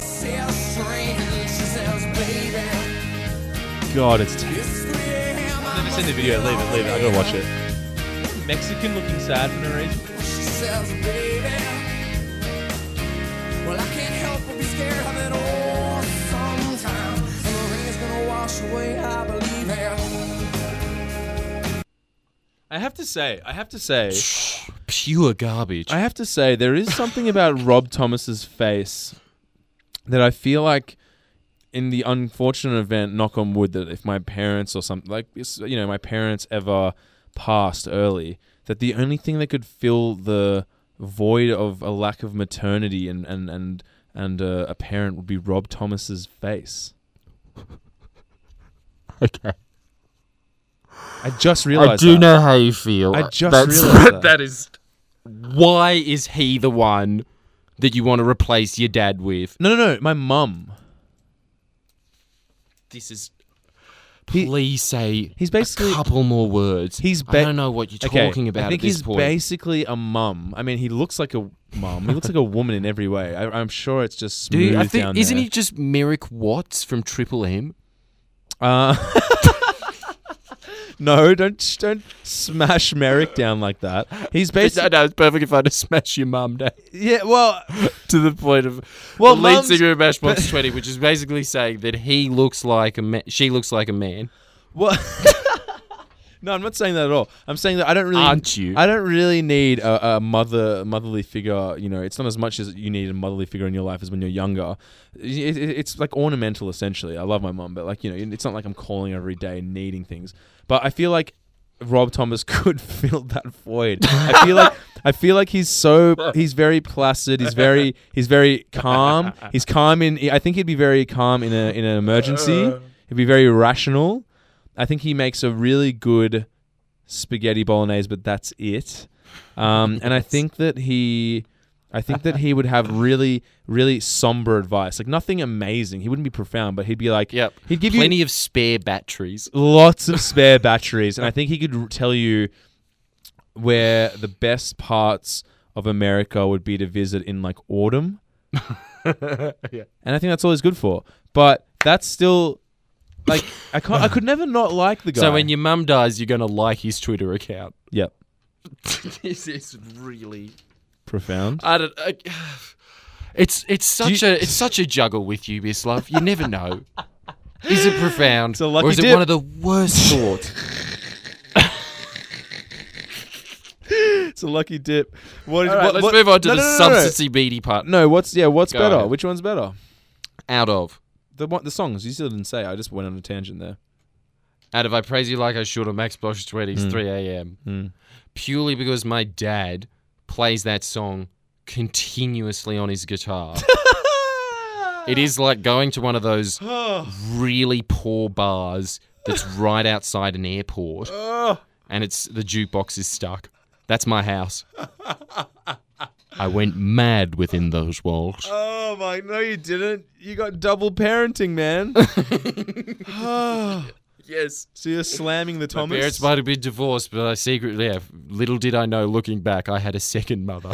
God, it's terrible. I've never seen the video. Leave it, leave it. I gotta watch it. Mexican looking sad for no reason. Well, I can't help but be scared of it all sometimes. And the rain is gonna wash away, I believe it. I have to say, I have to say, Pure garbage. I have to say, there is something about Rob Thomas's face that I feel like, in the unfortunate event, knock on wood, that if my parents or something like this, you know, my parents ever passed early, that the only thing that could fill the void of a lack of maternity and and and and uh, a parent would be Rob Thomas's face. Okay. I just realized. I do that. know how you feel. I just That's, realized that. that is. Why is he the one that you want to replace your dad with? No, no, no. My mum. This is. He- Please say he's basically- a couple more words. He's I ba- don't know what you're Okay, talking about I think at this he's point. basically a mum. I mean, he looks like a mum. He looks like a woman in every way. I, I'm sure it's just smooth Dude, I down think isn't there. he just Merrick Watts from Triple M? Uh, no, don't don't smash Merrick down like that. He's No, basically no, it's perfectly fine to smash your mum down yeah. Well, to the point of Well, the lead mums- singer of Matchbox Twenty, which is basically saying that he looks like a ma- she looks like a man. well. No, I'm not saying that at all. I'm saying that I don't really. Aren't you? I don't really need a, a mother, motherly figure. You know, it's not as much as you need a motherly figure in your life as when you're younger. It, it, it's like ornamental, essentially. I love my mum, but like you know, it's not like I'm calling her every day and needing things. But I feel like Rob Thomas could fill that void. I feel like I feel like he's so he's very placid. He's very he's very calm. He's calm in. I think he'd be very calm in a in an emergency. He'd be very rational. I think he makes a really good spaghetti bolognese, but that's it. Um, and I think that he, I think that he would have really, really somber advice. Like nothing amazing. He wouldn't be profound, but he'd be like, Yep. he'd give Plenty you of spare batteries. lots of spare batteries, and I think he could r- tell you where the best parts of America would be to visit in like autumn. Yeah. And I think that's all he's good for. But that's still. Like I can't, I could never not like the guy. So when your mum dies, you're gonna like his Twitter account. Yep, This is really. profound. I don't. I, it's it's such you- a it's such a juggle with you, Bislav. You never know. Is it profound, It's a lucky or is it dip. one of the worst thoughts? It's a lucky dip. What? All right, what- let's what- move on to no, the no, no, no, no. substancy beady part. No, what's yeah? What's Go better? ahead. Which one's better? Out of The one, the songs. You still didn't say. I just went on a tangent there. out of I praise you like I should on Max Bosch twenties Mm. three a.m. Mm. purely because my dad plays that song continuously on his guitar. It is like going to one of those really poor bars that's right outside an airport, and it's the jukebox is stuck. That's my house. I went mad within those walls. Oh my! No, you didn't. You got double parenting, man. Yes. So you're slamming the My Thomas. parents might have been divorced, but I secretly, yeah, little did I know, looking back, I had a second mother.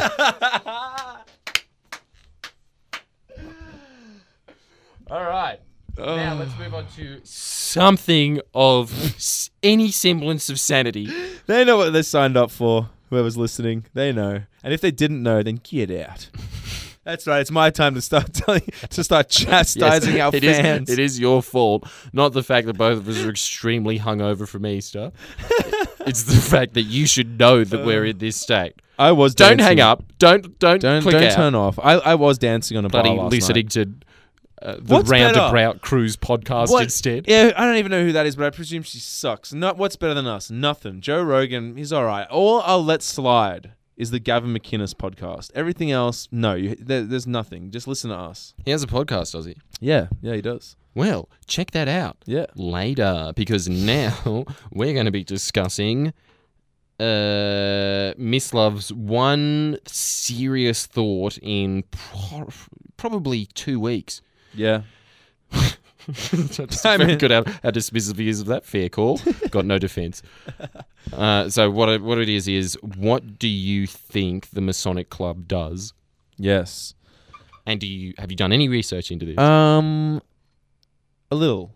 All right. Now let's move on to something of s- any semblance of sanity. They know what they signed up for. Whoever's listening, they know. And if they didn't know, then get out. That's right. It's my time to start telling, to start chastising Yes, our it is- fans. it is your fault, not the fact that both of us are extremely hungover from Easter. It's the fact that you should know that we're in this state. I was. Don't dancing. hang up. Don't don't Don't click don't out. turn off. I, I was dancing on a Bloody bar last listening night. to uh, the What's Roundabout better? Cruise podcast What- instead. Yeah, I don't even know who that is, but I presume she sucks. Not what's better than us? Nothing. Joe Rogan, he's all right. All I'll let slide is the Gavin McInnes podcast. Everything else, no. You, there, there's nothing. Just listen to us. He has a podcast, does he? Yeah, yeah, he does. Well, check that out Yeah. later, because now we're going to be discussing uh, Miss Love's one serious thought in pro- probably two weeks. Yeah. Just I very mean- good how, how dismissive he is of that. Fair call. Got no defense. Uh, so what it, what it is is, what do you think the Masonic Club does? Yes. And do you have you done any research into this? Um, a little.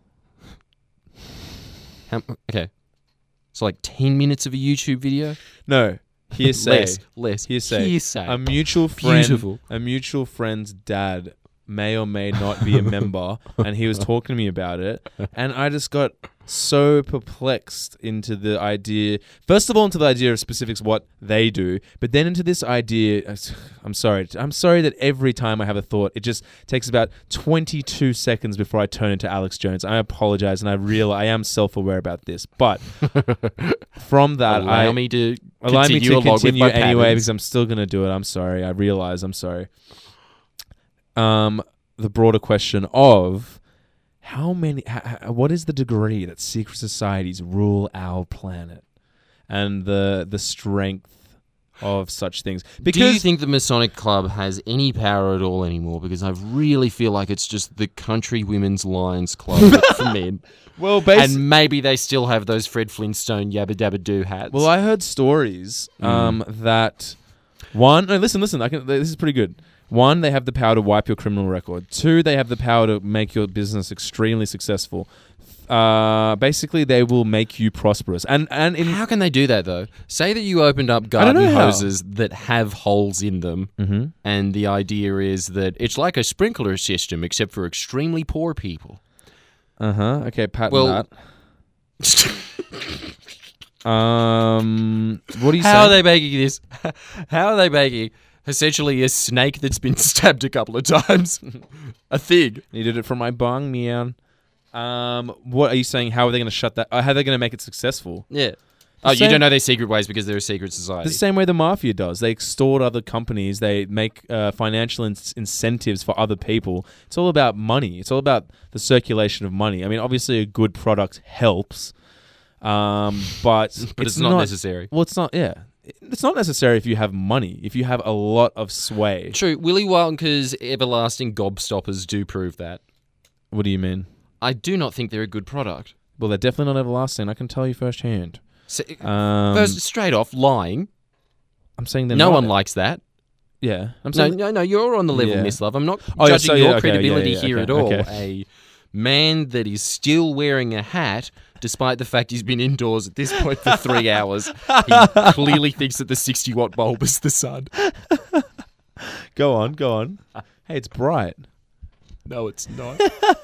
How, okay. So like ten minutes of a YouTube video? No. Hearsay. Less. Less. Hearsay. Hearsay. A mutual friend. Beautiful. A mutual friend's dad may or may not be a member, and he was talking to me about it, and I just got so perplexed into the idea. First of all, into the idea of specifics, what they do, but then into this idea. I'm sorry. I'm sorry that every time I have a thought, it just takes about twenty-two seconds before I turn into Alex Jones. I apologize, and I real I am self-aware about this, but from that, Allow I me to allow me continue to along with continue my anyway patterns. because I'm still gonna do it. I'm sorry. I realize. I'm sorry. Um, the broader question of how many, h- h- what is the degree that secret societies rule our planet, and the the strength of such things. Do Because you think the Masonic Club has any power at all anymore? Because I really feel like it's just the Country Women's Lions Club for men. well, basically, And maybe they still have those Fred Flintstone Yabba Dabba Doo hats. well, I heard stories um, that one. No, listen, listen. I can. This is pretty good. One, they have the power to wipe your criminal record. Two, they have the power to make your business extremely successful. Uh, basically, they will make you prosperous. And and in How can they do that, though? Say that you opened up don't know garden how. hoses that have holes in them, mm-hmm. and the idea is that it's like a sprinkler system, except for extremely poor people. Uh huh. Okay, patent Well- that. Um, what do you How say? are they making this? How are they making essentially a snake that's been stabbed a couple of times a thing? You did it from my bong, man. Um, what are you saying? How are they going to shut that? Uh, how are they going to make it successful? Yeah. Oh, you same- don't know their secret ways because they're a secret society. The same way the mafia does. They extort other companies. They make uh, financial in- incentives for other people. It's all about money. It's all about the circulation of money. I mean, obviously, a good product helps, um, but but it's, not, necessary. Well, it's not. Yeah, it's not necessary if you have money. If you have a lot of sway. True. Willy Wonka's everlasting gobstoppers do prove that. What do you mean? I do not think they're a good product. Well, they're definitely not everlasting. I can tell you firsthand. So, Um, first, straight off, lying. I'm saying they're No not. one likes that. Yeah, I'm No, saying no, no. You're on the level, Yeah. Miss Love. I'm not Oh, yeah, judging so, your yeah, okay, yeah, credibility yeah, here okay, at all. okay. A man that is still wearing a hat, despite the fact he's been indoors at this point for three hours, he clearly thinks that the sixty watt bulb is the sun. Go on, go on. Hey, it's bright. No, it's not.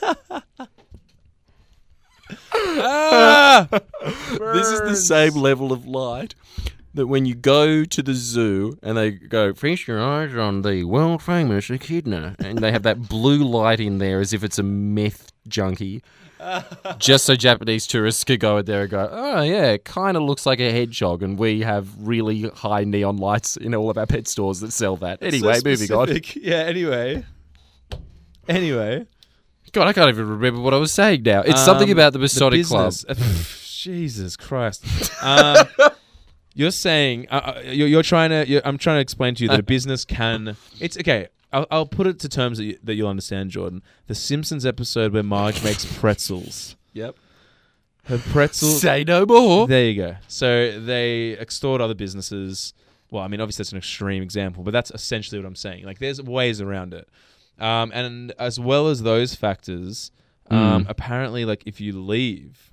Ah! This is the same level of light that when you go to the zoo and they go, feast your eyes on the world famous echidna, and they have that blue light in there as if it's a meth junkie, just so Japanese tourists could go in there and go, oh yeah, it kind of looks like a hedgehog, and we have really high neon lights in all of our pet stores that sell that. Anyway, So moving on. specific. Yeah, anyway. Anyway. God, I can't even remember what I was saying now. It's something Um, about the Masonic Club. business- Jesus Christ. Um, you're saying uh, uh, you're, you're trying to. You're, I'm trying to explain to you that a business can. It's okay. I'll, I'll put it to terms that, you, that you'll understand, Jordan. The Simpsons episode where Marge makes pretzels. Yep. Her pretzels. Say no more. There you go. So they extort other businesses. Well, I mean, obviously that's an extreme example, but that's essentially what I'm saying. Like, there's ways around it. Um, and as well as those factors, um, Mm. apparently, like, if you leave,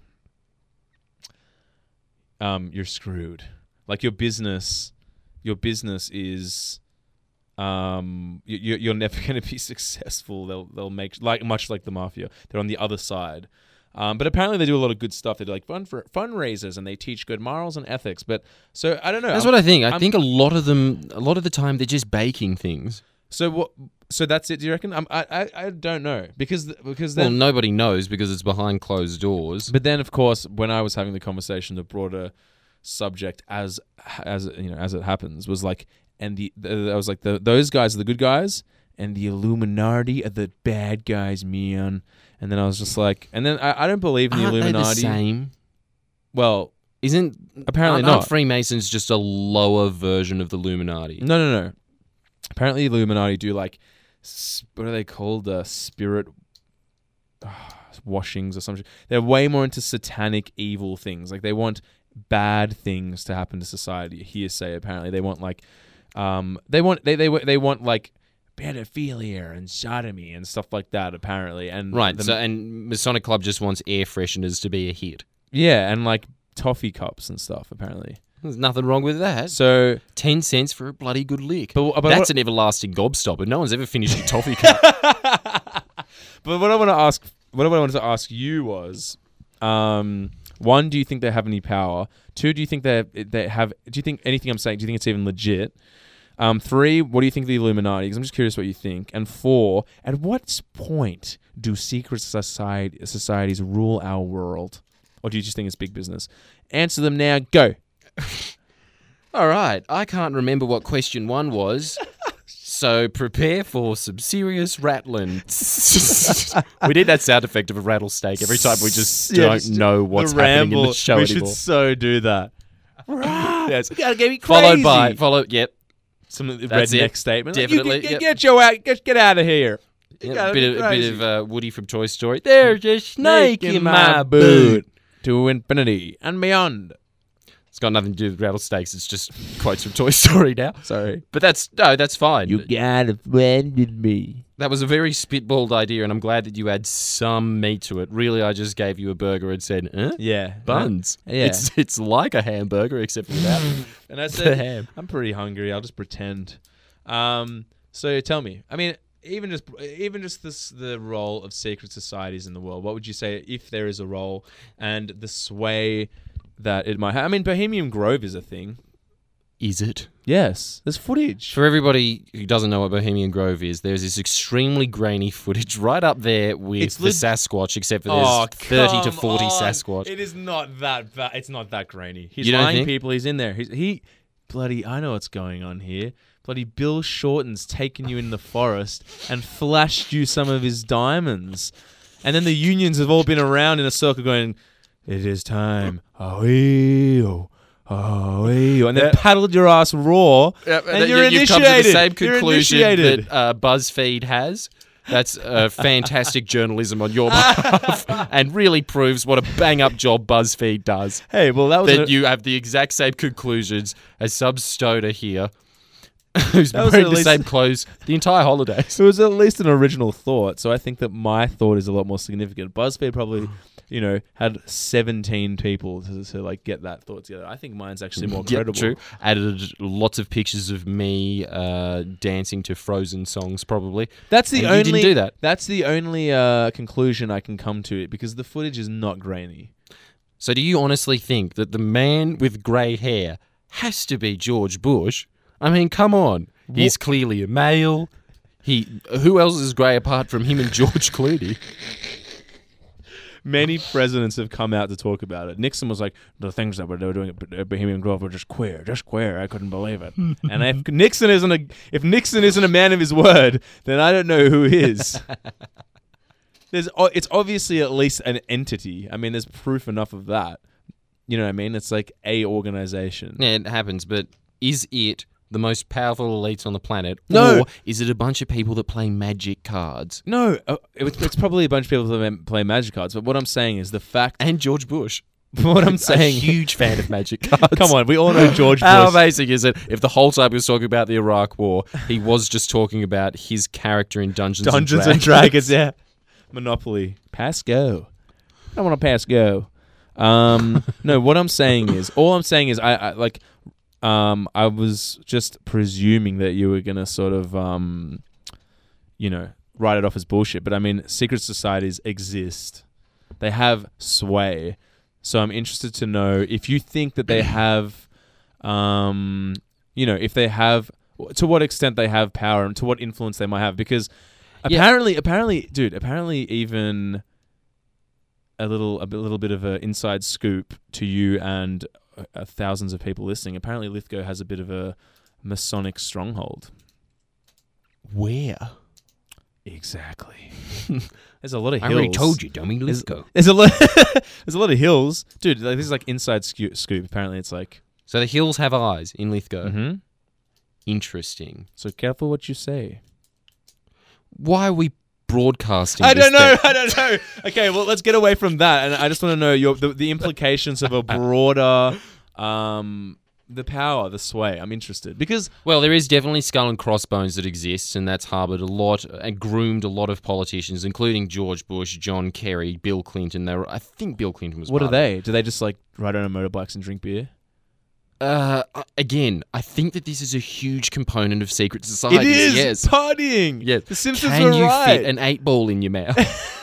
um, you're screwed. Like, your business, your business is, um, you, you- you're never going to be successful. They'll they'll make like much like the mafia. They're on the other side. Um, but apparently they do a lot of good stuff. They do like fun for fundraisers and they teach good morals and ethics. But so I don't know. That's I'm- what I think. I I'm- think a lot of them, a lot of the time, they're just baking things. So what? So that's it. Do you reckon? I'm, I I I don't know because because Well, then. nobody knows because it's behind closed doors. But then, of course, when I was having the conversation, the broader subject, as as you know, as it happens, was like, and the, the I was like, the, those guys are the good guys, and the Illuminati are the bad guys, man. And then I was just like, and then I, I don't believe in the Aren't they Illuminati. the same? Well, Isn't Apparently aren't, not. aren't Freemasons just a lower version of the Illuminati? no, no, no. Apparently, Illuminati do like, s- what are they called? Uh, spirit ah, washings or something. They're way more into satanic, evil things. Like they want bad things to happen to society. Hearsay. Apparently, they want like, um, they want they they they want like pedophilia and sodomy and stuff like that. Apparently, and Right. the- So, and Masonic Club just wants air fresheners to be a hit. yeah, and like toffee cups and stuff. Apparently, There's nothing wrong with that. so Ten cents for a bloody good lick. But- but That's what- an everlasting gobstopper. No one's ever finished a toffee cup. But what I want to ask, what I wanted to ask you was, um, one, do you think they have any power? Two, do you think they they have? Do you think anything I'm saying? Do you think it's even legit? Um, three, what do you think of the Illuminati? Because I'm just curious what you think. And four, at what point do secret society societies rule our world, or do you just think it's big business? Answer them now. Go. All right. I can't remember what question one was. So prepare for some serious rattling. We need that sound effect of a rattlesnake every time we just Yeah, don't just know what's the happening in ramble. the show we anymore. should so do that. Yes. You gotta get me crazy. Followed by follow. Yep. Some That's redneck it. statement. Definitely, You, get, yep. get your out. Get, get out of here. You Yep, gotta bit be of, a crazy. bit of uh, Woody from Toy Story. There's a snake in my boot. To infinity and beyond. It's got nothing to do with rattlesnakes. It's just quotes from Toy Story now. Sorry. But that's no, that's fine. got a friend in me. That was a very spitballed idea, and I'm glad that you add some meat to it. Really, I just gave you a burger and said, eh? Yeah. Buns. Yeah. It's it's like a hamburger, except without And I the said, ham. I'm pretty hungry. I'll just pretend. Um. So tell me. I mean, even just even just this the role of secret societies in the world. What would you say if there is a role and the sway that it might have? I mean, Bohemian Grove is a thing. Is it? Yes. There's footage. For everybody who doesn't know what Bohemian Grove is, there's this extremely grainy footage right up there with It's the lit- Sasquatch, except for there's thirty to forty Sasquatch. It is not that bad. It's not that grainy. He's You don't lying think? people. He's in there. He's, he, bloody, I know what's going on here. Bloody Bill Shorten's taken you in the forest and flashed you some of his diamonds. And then the unions have all been around in a circle going, it is time. Oh, oh, and then paddled your ass raw. Yep, and that- you're you- initiated. You've come to the same You're conclusion initiated. that uh, BuzzFeed has. That's uh, fantastic journalism on your behalf, and really proves what a bang-up job BuzzFeed does. Hey, well, that was That an- you have the exact same conclusions as some stoner here, who's That was wearing at the least- same clothes the entire holidays. It was at least an original thought, so I think that my thought is a lot more significant. BuzzFeed probably, you know, had seventeen people to, to like get that thought together. I think mine's actually more Yeah, credible. true. Added lots of pictures of me uh, dancing to Frozen songs, probably. That's the And only. you didn't do that. That's the only uh, conclusion I can come to because the footage is not grainy. So do you honestly think that the man with grey hair has to be George Bush? I mean, come on. He's clearly a male. He. Who else is grey apart from him and George Clooney? Many presidents have come out to talk about it. Nixon was like, the things that were doing at Bohemian Grove were just queer, just queer. I couldn't believe it. And if Nixon isn't a if Nixon isn't a man of his word, then I don't know who is. There's o- it's obviously at least an entity. I mean, there's proof enough of that. You know what I mean? It's like a organization. Yeah, it happens, but is it the most powerful elites on the planet? No. Or is it a bunch of people that play magic cards? No, uh, it's, it's probably a bunch of people that play magic cards. But what I'm saying is the fact. And George Bush. What I'm a saying. huge fan of magic cards. Come on, we all know George How Bush. amazing is it if the whole time he was talking about the Iraq War, he was just talking about his character in Dungeons, Dungeons and and Dragons? Dragons, yeah. Monopoly. Pass go. I want to pass go. Um, no, what I'm saying is, all I'm saying is, I, I like, um, I was just presuming that you were gonna sort of, um, you know, write it off as bullshit. But I mean, secret societies exist. They have sway. So I'm interested to know if you think that they have, um, you know, if they have, to what extent they have power and to what influence they might have. Because Yeah. apparently, apparently, dude, apparently even a little, a bit- little bit of an inside scoop to you and uh, thousands of people listening. Apparently, Lithgow has a bit of a Masonic stronghold. Where? Exactly. There's a lot of I hills. already told you, dummy. Let's go. There's a lot. There's a lot of hills, dude. Like, this is like inside scoop. scoop. Apparently, it's like. So the hills have eyes in Lithgow. Mm-hmm. Interesting. So careful what you say. Why are we broadcasting I this don't know. thing? I don't know. Okay, well, let's get away from that, and I just want to know your the, the implications of a broader, um, the power, the sway. I'm interested because Well, there is definitely skull and crossbones that exists, and that's harboured a lot and groomed a lot of politicians, including George Bush, John Kerry, Bill Clinton. They were, I think Bill Clinton was what are part of it. they? Do they just like ride on motorbikes and drink beer? Uh, again, I think that this is a huge component of secret societies. Yes. partying. Yes. The Simpsons Can were you right. fit an eight ball in your mouth?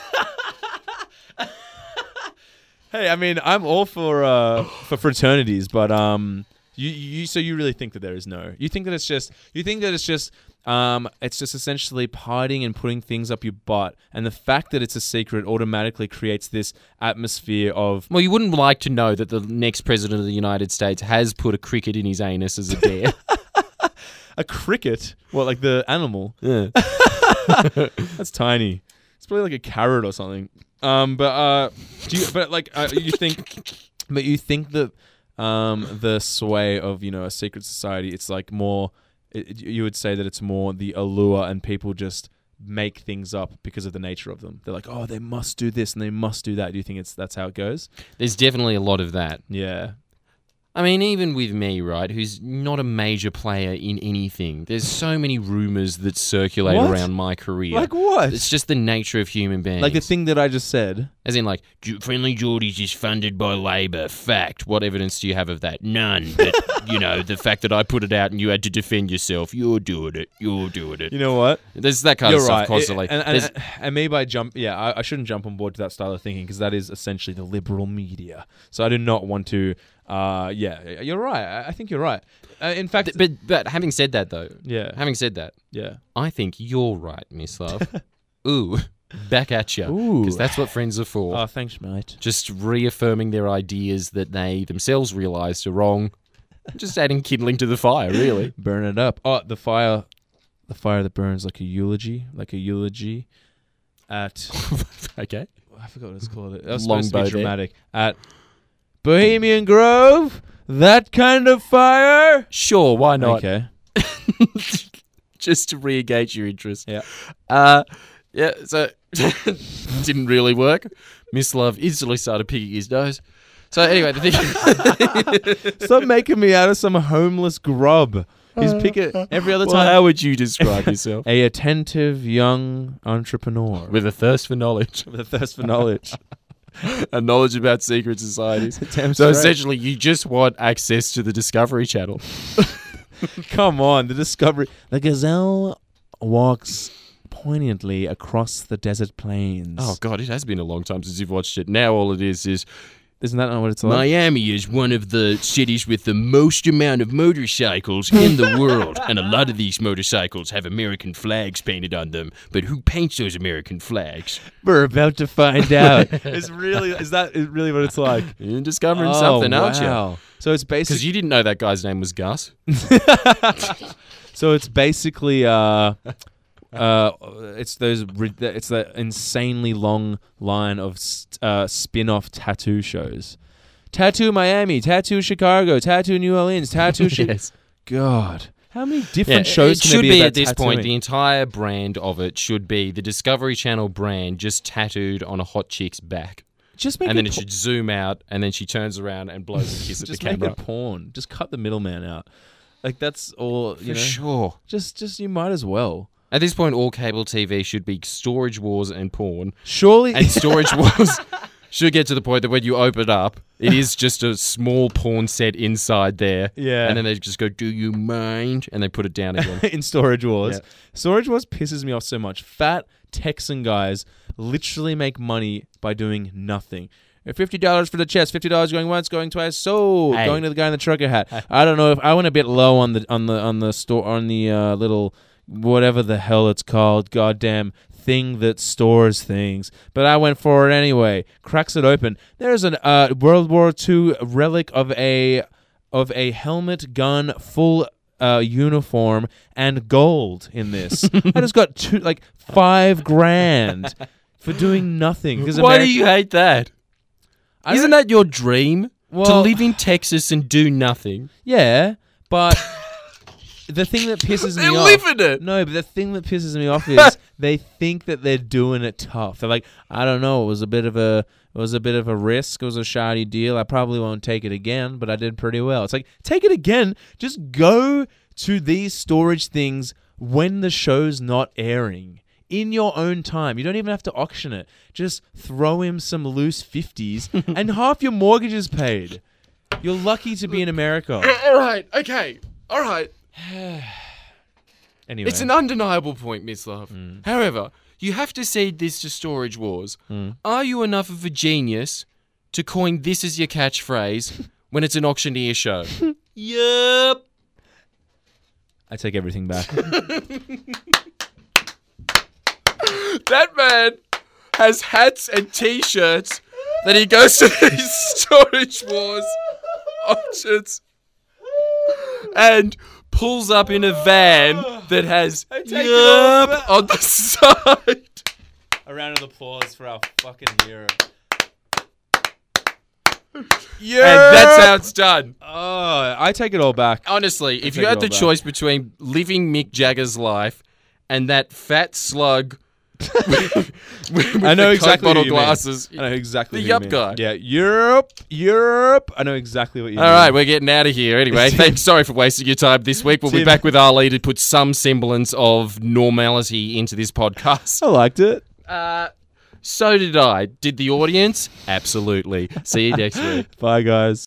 Hey, I mean, I'm all for uh, for fraternities, but um, you you so you really think that there is no? You think that it's just you think that it's just um, it's just essentially partying and putting things up your butt, and the fact that it's a secret automatically creates this atmosphere of Well, you wouldn't like to know that the next president of the United States has put a cricket in his anus as a dare. a cricket. What, like the animal? Yeah. That's tiny. It's probably like a carrot or something. Um, but uh, do you? But like, uh, you think? But you think that um, the sway of, you know, a secret society. It's like more, it, it- you would say that it's more the allure and people just make things up because of the nature of them. They're like, oh, they must do this and they must do that. Do you think it's that's how it goes? There's definitely a lot of that. Yeah. I mean, even with me, right, who's not a major player in anything, there's so many rumors that circulate What? around my career. Like what? It's just the nature of human beings. Like the thing that I just said. As in, like, "Ju- Friendly Geordies is funded by Labor. Fact. What evidence do you have of that? None. But, you know, the fact that I put it out and you had to defend yourself, you're doing it. You're doing it. You know what? There's that kind You're of stuff right. constantly. It- and, There's- and, and maybe I jump. Yeah, I, I shouldn't jump on board to that style of thinking because that is essentially the liberal media. So I do not want to. Uh, yeah, you're right. I, I think you're right. Uh, in fact, but, but having said that, though, yeah, having said that, yeah. I think you're right, Miss Love. Ooh, back at you. Ooh. Because that's what friends are for. Oh, thanks, mate. Just reaffirming their ideas that they themselves realised are wrong. Just adding kindling to the fire, really. Burn it up. Oh, the fire, the fire that burns like a eulogy, like a eulogy. At Okay. I forgot what it's called. It was Longbow supposed to be there. dramatic. At Bohemian Grove, that kind of fire. Sure, why not? Okay. Just to re-engage your interest. Yeah. Uh, yeah, so didn't really work. Miss Love instantly started picking his nose. So anyway, the thing... Stop making me out of some homeless grub. He's picking every other well, time. how would you describe yourself? A attentive young entrepreneur With a thirst for knowledge. with a thirst for knowledge. A knowledge about secret societies. Damn So straight. essentially, you just want access to the Discovery Channel. Come on, the discovery. The gazelle walks poignantly across the desert plains. Oh, God, it has been a long time since you've watched it. Now all it is is isn't that not what it's like? Miami is one of the cities with the most amount of motorcycles in the world. And a lot of these motorcycles have American flags painted on them. But who paints those American flags? We're about to find out. It's really is that is really what it's like? You're discovering Oh, something, aren't you? wow. So it's Because basically you didn't know that guy's name was Gus. so it's basically uh uh it's those ri- it's that insanely long line of st- uh spin-off tattoo shows. Tattoo Miami, Tattoo Chicago, Tattoo New Orleans, Tattoo Chi- Yes. God. How many Yeah, different shows it can should there be, be about at this point. tattooing? The entire brand of it should be the Discovery Channel brand just tattooed on a hot chick's back. Just make And then it it should zoom out, and then she turns around and blows a kiss at the just make camera. it porn. Just cut the middleman out. Like that's all, you For know. sure. Just just you might as well. At this point, all cable T V should be Storage Wars and porn. Surely And Storage Wars should get to the point that when you open up, it is just a small porn set inside there. Yeah. And then they just go, "Do you mind?" And they put it down again. in Storage Wars. Yeah. Storage Wars pisses me off so much. Fat Texan guys literally make money by doing nothing. Fifty dollars for the chest. Fifty dollars going once, going twice. So Hey. going to the guy in the trucker hat. I don't know if I went a bit low on the on the on the store on the uh, little whatever the hell it's called. Goddamn thing that stores things. But I went for it anyway. Cracks it open. There's an uh, World War Two relic of a of a helmet, gun, full uh, uniform, and gold in this. I just got two like five grand for doing nothing. Because Why do you hate that? I Isn't don't- that your dream? to Well- live in Texas and do nothing. Yeah, but the thing that pisses me They off. live in it. No, but the thing that pisses me off is they think that they're doing it tough. They're like, I don't know, it was a bit of a it was a bit of a risk. It was a shoddy deal. I probably won't take it again, but I did pretty well. It's like, take it again. Just go to these storage things when the show's not airing. In your own time. You don't even have to auction it. Just throw him some loose fifties and half your mortgage is paid. You're lucky to be in America. All right, okay, all right. Anyway. It's an undeniable point, Miss Love. However, you have to cede this to Storage Wars. Are you enough of a genius to coin this as your catchphrase when it's an auctioneer show? Yup. I take everything back. That man has hats and T-shirts that he goes to these Storage Wars auctions and pulls up in a van that has take it yup on the side. A round of applause for our fucking hero. Yeah. And that's how it's done. Oh, I take it all back. Honestly, if take you it had all the back. choice between living Mick Jagger's life and that fat slug with, with I know the exactly Coke bottle who you mean. glasses. I know exactly The who you yup mean. guy. Yeah, Europe, Europe. I know exactly what you All mean. right, we're getting out of here. Anyway, thanks. Sorry for wasting your time this week. We'll be Tim. back with Ali to put some semblance of normality into this podcast. I liked it. Uh, so did I. Did the audience? Absolutely. See you next week. Bye, guys.